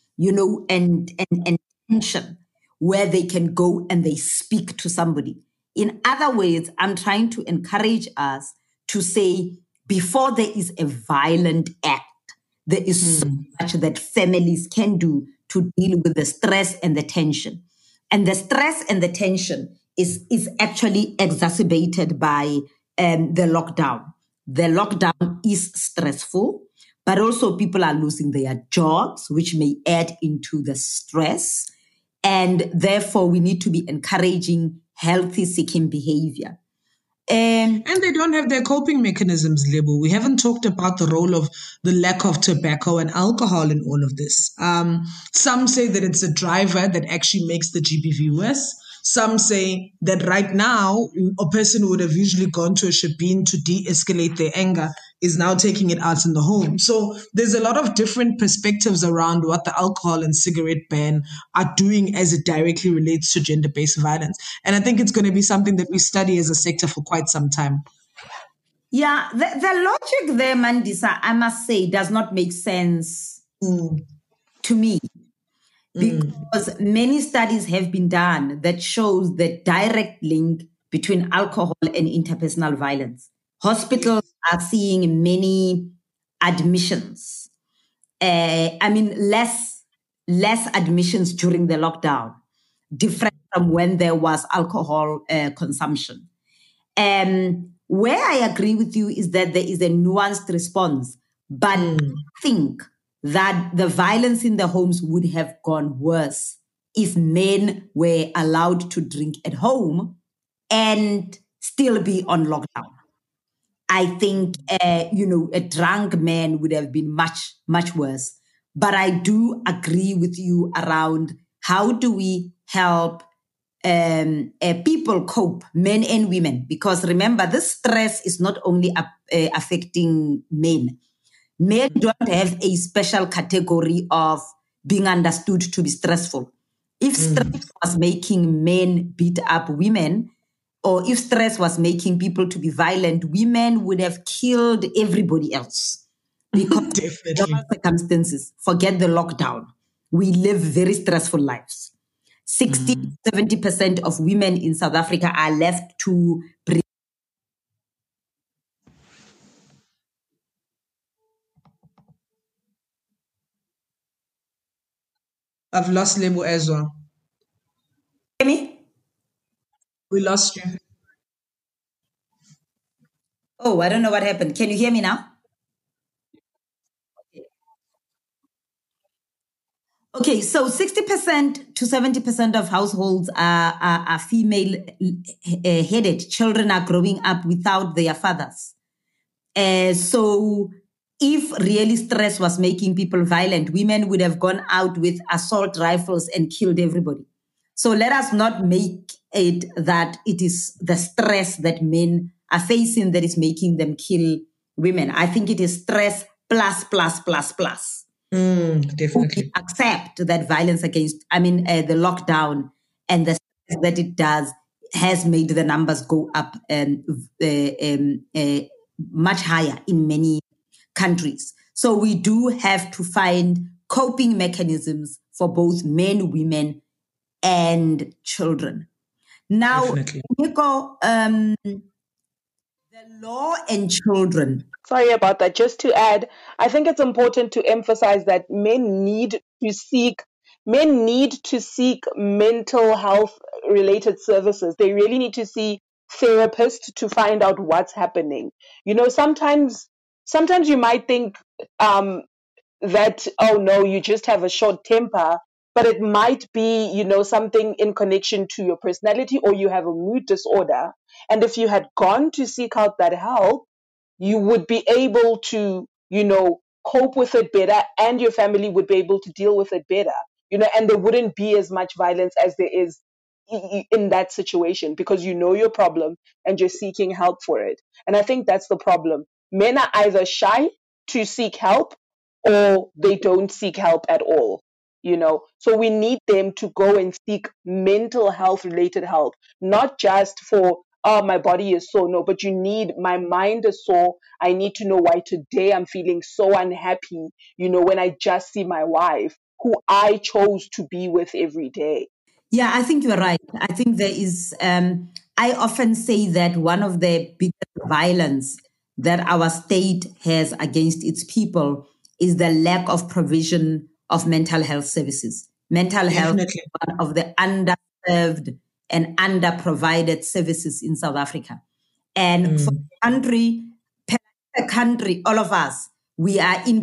and tension, where they can go and they speak to somebody. In other words, I'm trying to encourage us to say, before there is a violent act, there is so much that families can do to deal with the stress and the tension. And the stress and the tension is actually exacerbated by the lockdown. The lockdown is stressful, but also people are losing their jobs, which may add into the stress. And therefore, we need to be encouraging healthy seeking behavior. And they don't have their coping mechanisms, Lebo. We haven't talked about the role of the lack of tobacco and alcohol in all of this. Some say that it's a driver that actually makes the GBV worse. Some say that right now, a person who would have usually gone to a shebeen to de-escalate their anger is now taking it out in the home. So there's a lot of different perspectives around what the alcohol and cigarette ban are doing as it directly relates to gender-based violence. And I think it's going to be something that we study as a sector for quite some time. Yeah, the logic there, Mandisa, I must say, does not make sense to me. Because many studies have been done that shows the direct link between alcohol and interpersonal violence. Hospitals are seeing many admissions. Less admissions during the lockdown, different from when there was alcohol consumption. Where I agree with you is that there is a nuanced response, but I think that the violence in the homes would have gone worse if men were allowed to drink at home and still be on lockdown. I think, a drunk man would have been much, much worse. But I do agree with you around how do we help people cope, men and women, because remember, this stress is not only affecting men. Men don't have a special category of being understood to be stressful. If stress was making men beat up women, or if stress was making people to be violent, women would have killed everybody else. Because Definitely. normal circumstances, forget the lockdown. We live very stressful lives. 60-70% of women in South Africa are left to I've lost Lebo Ezra. hear me? We lost you. Oh, I don't know what happened. Can you hear me now? Okay, so 60% to 70% of households are female headed. Children are growing up without their fathers. So if really stress was making people violent, women would have gone out with assault rifles and killed everybody. So let us not make it that it is the stress that men are facing that is making them kill women. I think it is stress plus, plus, plus, plus. Definitely. Accept that violence against, the lockdown and the stress that it does has made the numbers go up much higher in many countries. So we do have to find coping mechanisms for both men, women, and children. Now, Definitely. Nico, the law and children. Sorry about that. Just to add, I think it's important to emphasize that men need to seek mental health related services. They really need to see therapists to find out what's happening. Sometimes you might think that, oh no, you just have a short temper, but it might be, something in connection to your personality, or you have a mood disorder. And if you had gone to seek out that help, you would be able to, cope with it better, and your family would be able to deal with it better, and there wouldn't be as much violence as there is in that situation, because you know your problem and you're seeking help for it. And I think that's the problem. Men are either shy to seek help, or they don't seek help at all. So we need them to go and seek mental health related help, not just for, oh, my body is sore. No, but you need, my mind is sore. I need to know why today I'm feeling so unhappy, when I just see my wife, who I chose to be with every day. Yeah, I think you're right. I think there is, I often say that one of the biggest violence that our state has against its people is the lack of provision of mental health services. Mental health is one of the underserved and underprovided services in South Africa. And for the country, all of us, we are in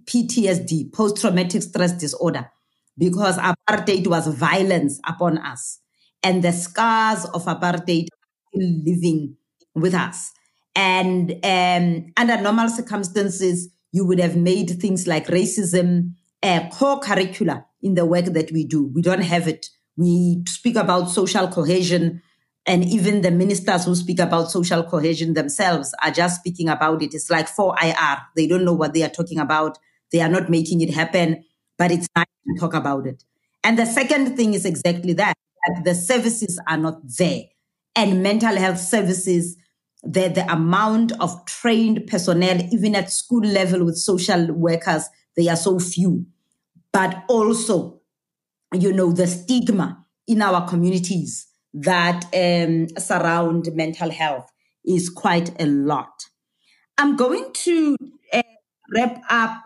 PTSD, post-traumatic stress disorder, because apartheid was violence upon us. And the scars of apartheid are still living with us. And under normal circumstances, you would have made things like racism a core curricula in the work that we do. We don't have it. We speak about social cohesion, and even the ministers who speak about social cohesion themselves are just speaking about it. It's like 4IR. They don't know what they are talking about. They are not making it happen, but it's nice to talk about it. And the second thing is exactly that the services are not there. And mental health services, the amount of trained personnel, even at school level with social workers, they are so few. But also, the stigma in our communities that surround mental health is quite a lot. I'm going to wrap up,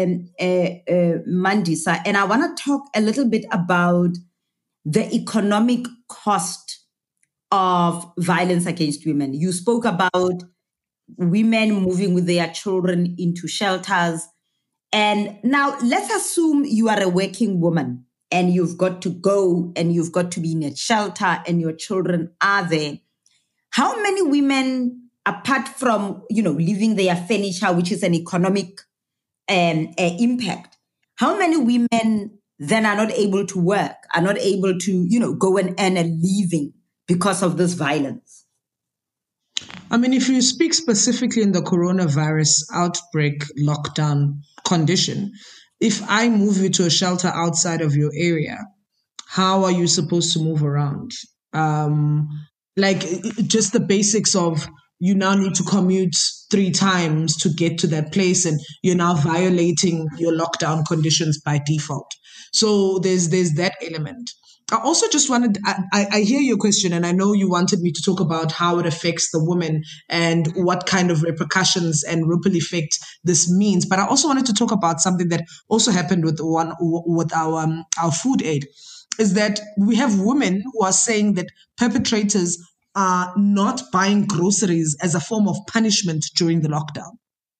Mandisa, and I want to talk a little bit about the economic cost of violence against women. You spoke about women moving with their children into shelters. And now let's assume you are a working woman and you've got to go and you've got to be in a shelter and your children are there. How many women, apart from, leaving their furniture, which is an economic impact, how many women then are not able to work? are not able to, go and earn a living because of this violence? I mean, if you speak specifically in the coronavirus outbreak lockdown condition, if I move you to a shelter outside of your area, how are you supposed to move around? Just the basics of you now need to commute 3 times to get to that place, and you're now violating your lockdown conditions by default. So there's that element. I also just wanted, I hear your question, and I know you wanted me to talk about how it affects the woman and what kind of repercussions and ripple effect this means. But I also wanted to talk about something that also happened with our food aid, is that we have women who are saying that perpetrators are not buying groceries as a form of punishment during the lockdown.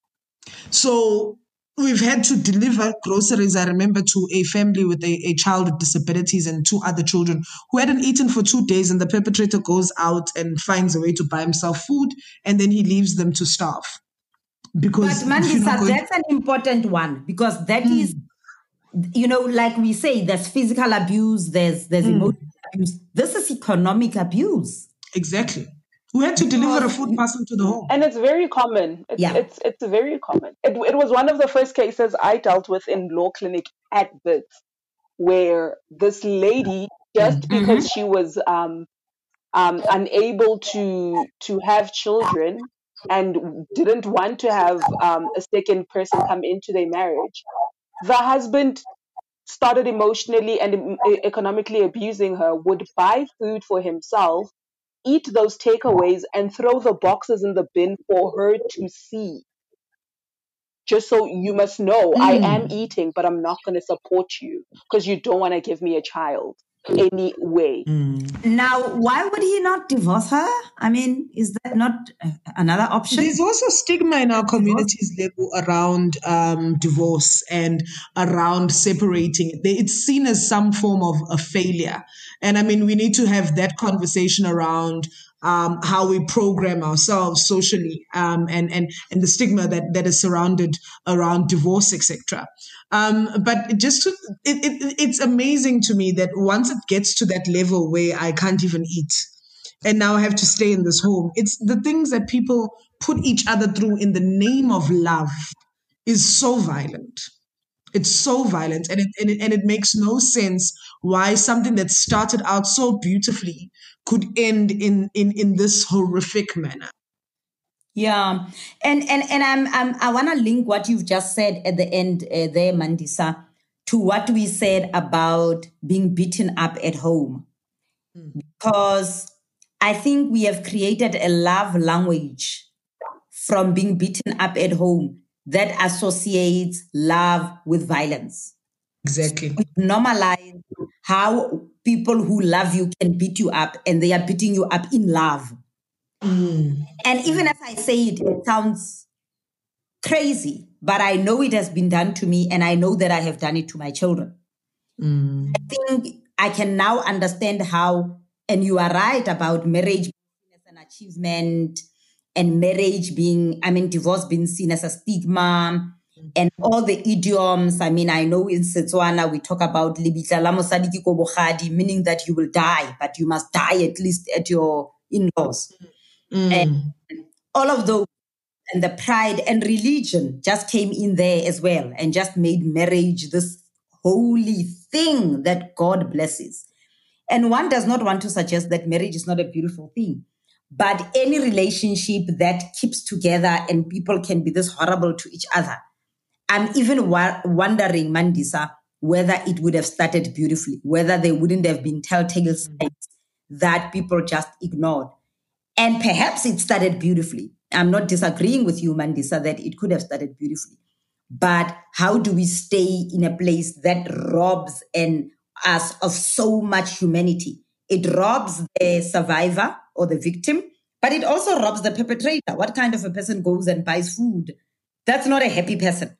So we've had to deliver groceries, I remember, to a family with a child with disabilities and 2 other children who hadn't eaten for 2 days, and the perpetrator goes out and finds a way to buy himself food, and then he leaves them to starve. Because but Mandisa, that's an important one, because that is, like we say, there's physical abuse, there's emotional abuse. This is economic abuse. Exactly. We had to deliver a food parcel to the home. And it's very common. It's very common. It was one of the first cases I dealt with in law clinic at BITS, where this lady, just because she was unable to have children and didn't want to have a second person come into their marriage, the husband started emotionally and economically abusing her, would buy food for himself, eat those takeaways, and throw the boxes in the bin for her to see. Just so you must know, I am eating, but I'm not going to support you because you don't want to give me a child anyway. Now, why would he not divorce her? I mean, is that not another option? There's also stigma in our communities level around divorce and around separating. It's seen as some form of a failure. And I mean, we need to have that conversation around how we program ourselves socially, and the stigma that is surrounded around divorce, etc. But it's amazing to me that once it gets to that level where I can't even eat, and now I have to stay in this home, it's the things that people put each other through in the name of love is so violent. It's so violent, and it makes no sense why something that started out so beautifully could end in this horrific manner. Yeah, and I want to link what you've just said at the end there, Mandisa, to what we said about being beaten up at home, because I think we have created a love language from being beaten up at home that associates love with violence. Exactly. So we normalize how people who love you can beat you up, and they are beating you up in love. And even as I say it, it sounds crazy, but I know it has been done to me, and I know that I have done it to my children. I think I can now understand how, and you are right about marriage being as an achievement, and marriage being, divorce being seen as a stigma, and all the idioms. I mean, I know in Setswana we talk about libitla la mosadi ke ko bogadi, meaning that you will die, but you must die at least at your in-laws. And all of those, and the pride and religion just came in there as well, and just made marriage this holy thing that God blesses. And one does not want to suggest that marriage is not a beautiful thing, but any relationship that keeps together and people can be this horrible to each other, I'm even wondering, Mandisa, whether it would have started beautifully, whether there wouldn't have been telltale signs that people just ignored. And perhaps it started beautifully. I'm not disagreeing with you, Mandisa, that it could have started beautifully. But how do we stay in a place that robs us of so much humanity? It robs the survivor or the victim, but it also robs the perpetrator. What kind of a person goes and buys food? That's not a happy person.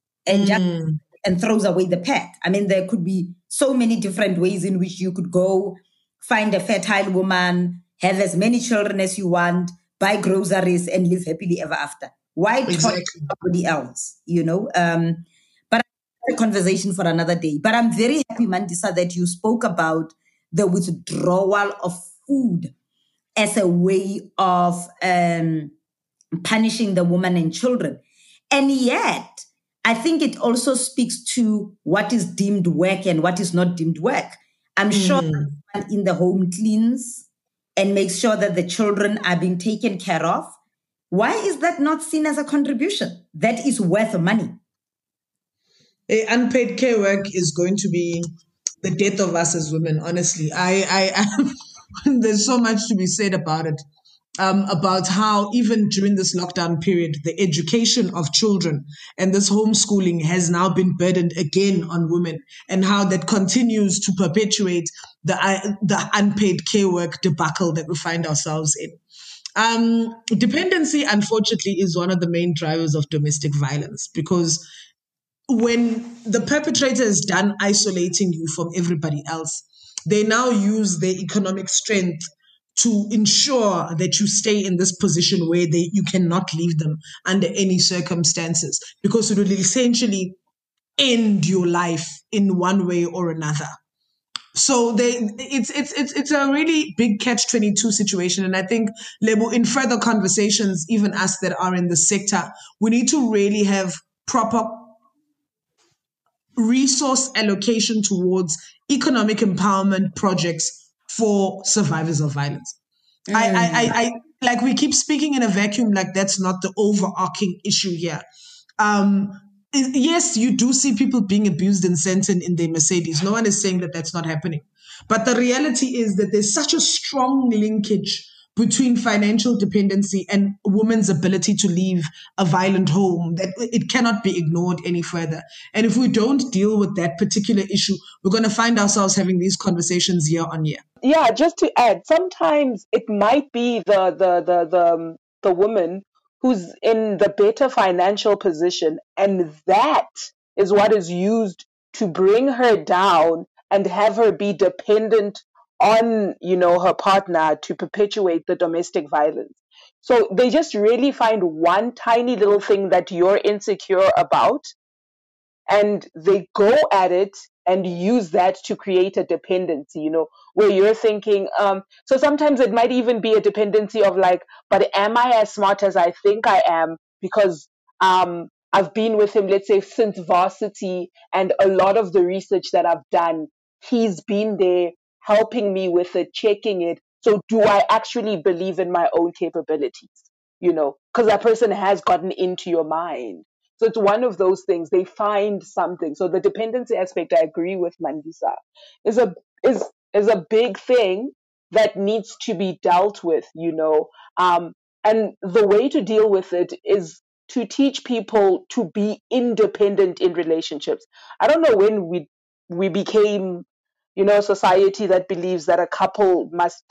And throws away the pack. I mean, there could be so many different ways in which you could go, find a fertile woman, have as many children as you want, buy groceries, and live happily ever after. Why torture somebody else, But at a conversation for another day. But I'm very happy, Mandisa, that you spoke about the withdrawal of food as a way of punishing the woman and children. And yet, I think it also speaks to what is deemed work and what is not deemed work. I'm sure in the home cleans and makes sure that the children are being taken care of. Why is that not seen as a contribution that is worth money? Unpaid care work is going to be the death of us as women, honestly. There's so much to be said about it. About how even during this lockdown period, the education of children and this homeschooling has now been burdened again on women, and how that continues to perpetuate the unpaid care work debacle that we find ourselves in. Dependency, unfortunately, is one of the main drivers of domestic violence, because when the perpetrator is done isolating you from everybody else, they now use their economic strength to ensure that you stay in this position where you cannot leave them under any circumstances, because it will essentially end your life in one way or another. So it's a really big catch-22 situation. And I think, Lebo, in further conversations, even us that are in the sector, we need to really have proper resource allocation towards economic empowerment projects for survivors of violence. I like, we keep speaking in a vacuum, like that's not the overarching issue here. Yes, you do see people being abused and sent in their Mercedes. No one is saying that that's not happening. But the reality is that there's such a strong linkage between financial dependency and a woman's ability to leave a violent home that it cannot be ignored any further. And if we don't deal with that particular issue, we're going to find ourselves having these conversations year on year. Yeah, just to add, sometimes it might be the woman who's in the better financial position, and that is what is used to bring her down and have her be dependent on, her partner to perpetuate the domestic violence. So they just really find one tiny little thing that you're insecure about, and they go at it and use that to create a dependency, where you're thinking, so sometimes it might even be a dependency of like, but am I as smart as I think I am? Because I've been with him, let's say, since varsity, and a lot of the research that I've done, he's been there helping me with it, checking it. So do I actually believe in my own capabilities? Because that person has gotten into your mind. So it's one of those things. They find something. So the dependency aspect, I agree with Mandisa, is a big thing that needs to be dealt with, and the way to deal with it is to teach people to be independent in relationships. I don't know when we became, a society that believes that a couple must,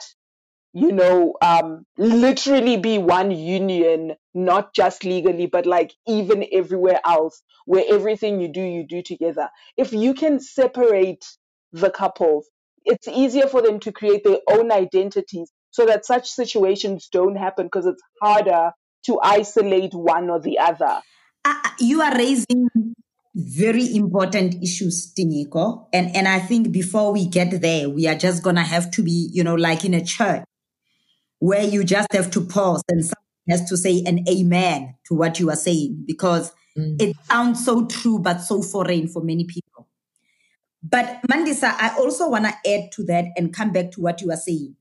literally be one union, not just legally, but like even everywhere else, where everything you do together. If you can separate the couples, it's easier for them to create their own identities so that such situations don't happen, because it's harder to isolate one or the other. You are raising very important issues, Tinyiko. And I think before we get there, we are just going to have to be, like in a church, where you just have to pause and someone has to say an amen to what you are saying, because it sounds so true, but so foreign for many people. But Mandisa, I also want to add to that and come back to what you are saying.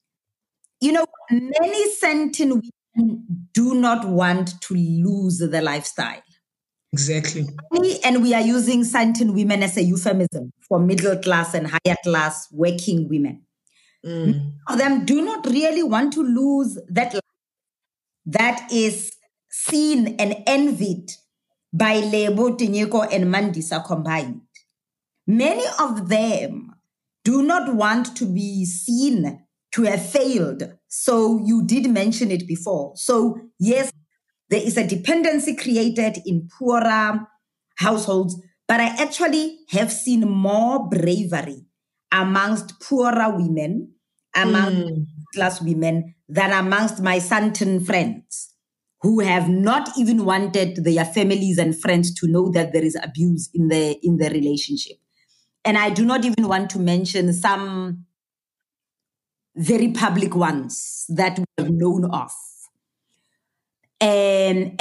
Many Sandton women do not want to lose the lifestyle. Exactly. And we are using Sandton women as a euphemism for middle class and higher class working women. Many of them do not really want to lose that life that is seen and envied by Lebo, Tinyiko, and Mandisa combined. Many of them do not want to be seen to have failed. So you did mention it before. So yes, there is a dependency created in poorer households, but I actually have seen more bravery amongst poorer women, amongst class women, than amongst my Sandton friends. who have not even wanted their families and friends to know that there is abuse in the relationship. And I do not even want to mention some very public ones that we're known of. And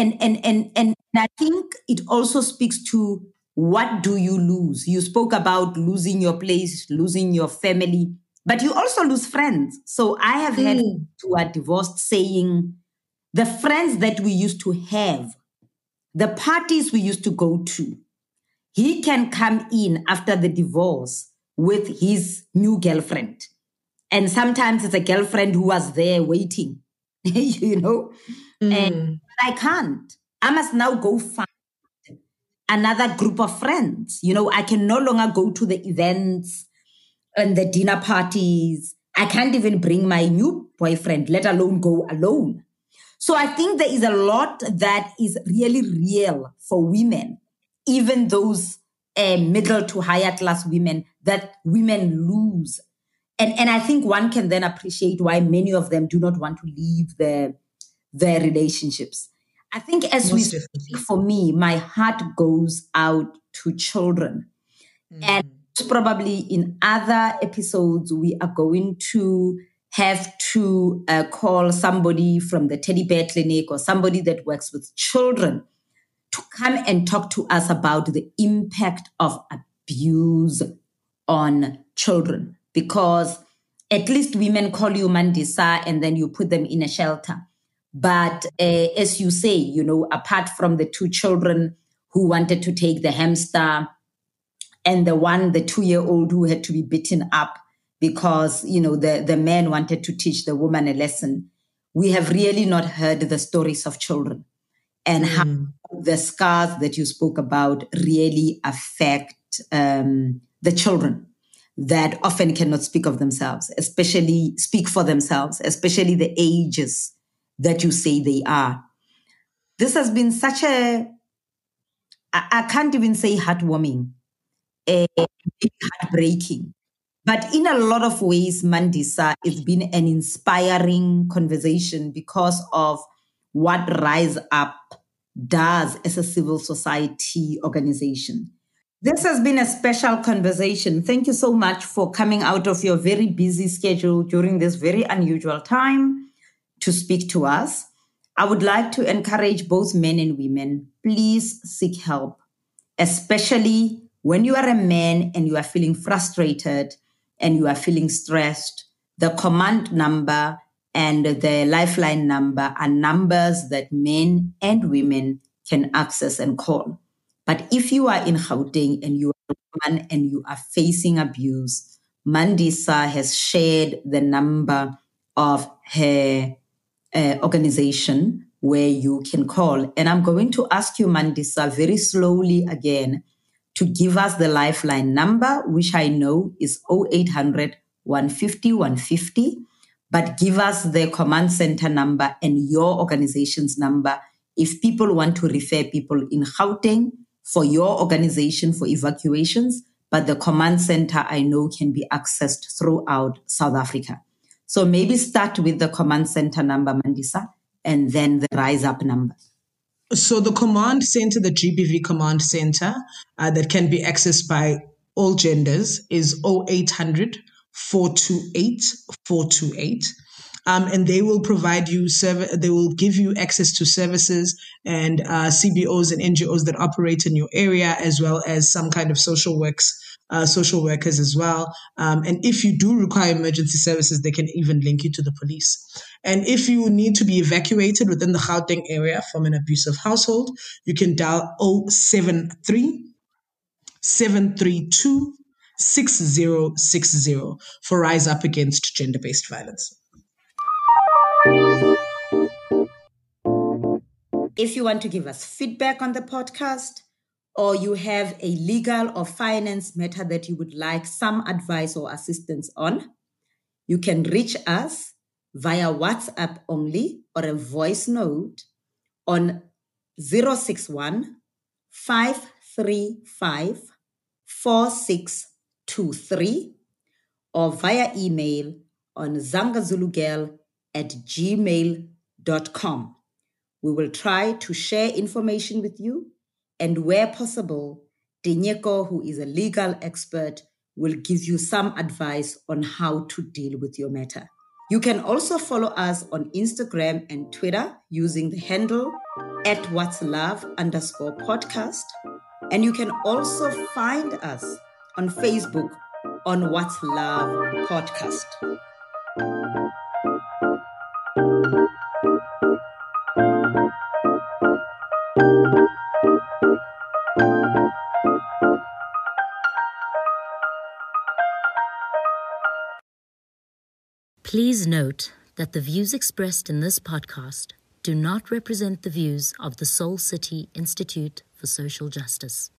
I think it also speaks to, what do you lose? You spoke about losing your place, losing your family, but you also lose friends. So I have had who are divorced saying, the friends that we used to have, the parties we used to go to, he can come in after the divorce with his new girlfriend. And sometimes it's a girlfriend who was there waiting, you know, and I can't. I must now go find another group of friends. You know, I can no longer go to the events and the dinner parties. I can't even bring my new boyfriend, let alone go alone. So I think there is a lot that is really real for women, even those middle to higher class women, that women lose. And I think one can then appreciate why many of them do not want to leave their relationships. I think as we speak, for me, my heart goes out to children. And probably in other episodes, we are going to have to call somebody from the Teddy Bear Clinic or somebody that works with children to come and talk to us about the impact of abuse on children. Because at least women call you Mandisa and then you put them in a shelter. But as you say, you know, apart from the 2 children who wanted to take the hamster and the 2-year-old who had to be beaten up because, you know, the man wanted to teach the woman a lesson, we have really not heard the stories of children and how the scars that you spoke about really affect the children that often cannot speak of themselves, especially speak for themselves, especially the ages that you say they are. This has been such I can't even say heartwarming, heartbreaking. But in a lot of ways, Mandisa, it's been an inspiring conversation because of what Rise Up does as a civil society organization. This has been a special conversation. Thank you so much for coming out of your very busy schedule during this very unusual time to speak to us. I would like to encourage both men and women, please seek help, especially when you are a man and you are feeling frustrated and you are feeling stressed. The command number and the lifeline number are numbers that men and women can access and call. But if you are in Gauteng and you are a woman and you are facing abuse, Mandisa has shared the number of her organization where you can call. And I'm going to ask you, Mandisa, very slowly again, to give us the lifeline number, which I know is 0800 150 150, but give us the command center number and your organization's number if people want to refer people in Gauteng for your organization for evacuations, but the command center I know can be accessed throughout South Africa. So maybe start with the command center number, Mandisa, and then the Rise Up number. So the command center, the GBV command center that can be accessed by all genders is 0800 428 428. And they will provide you they will give you access to services and CBOs and NGOs that operate in your area, as well as some kind of social workers as well. And if you do require emergency services, they can even link you to the police. And if you need to be evacuated within the Gauteng area from an abusive household, you can dial 073 732 6060 for Rise Up Against Gender-Based Violence. If you want to give us feedback on the podcast, or you have a legal or finance matter that you would like some advice or assistance on, you can reach us via WhatsApp only or a voice note on 061 535 4623 or via email on zangazulugirl@gmail.com. We will try to share information with you, and where possible, Dinyeko, who is a legal expert, will give you some advice on how to deal with your matter. You can also follow us on Instagram and Twitter using the handle @whatslove_podcast. And you can also find us on Facebook on What's Love Podcast. Please note that the views expressed in this podcast do not represent the views of the Soul City Institute for Social Justice.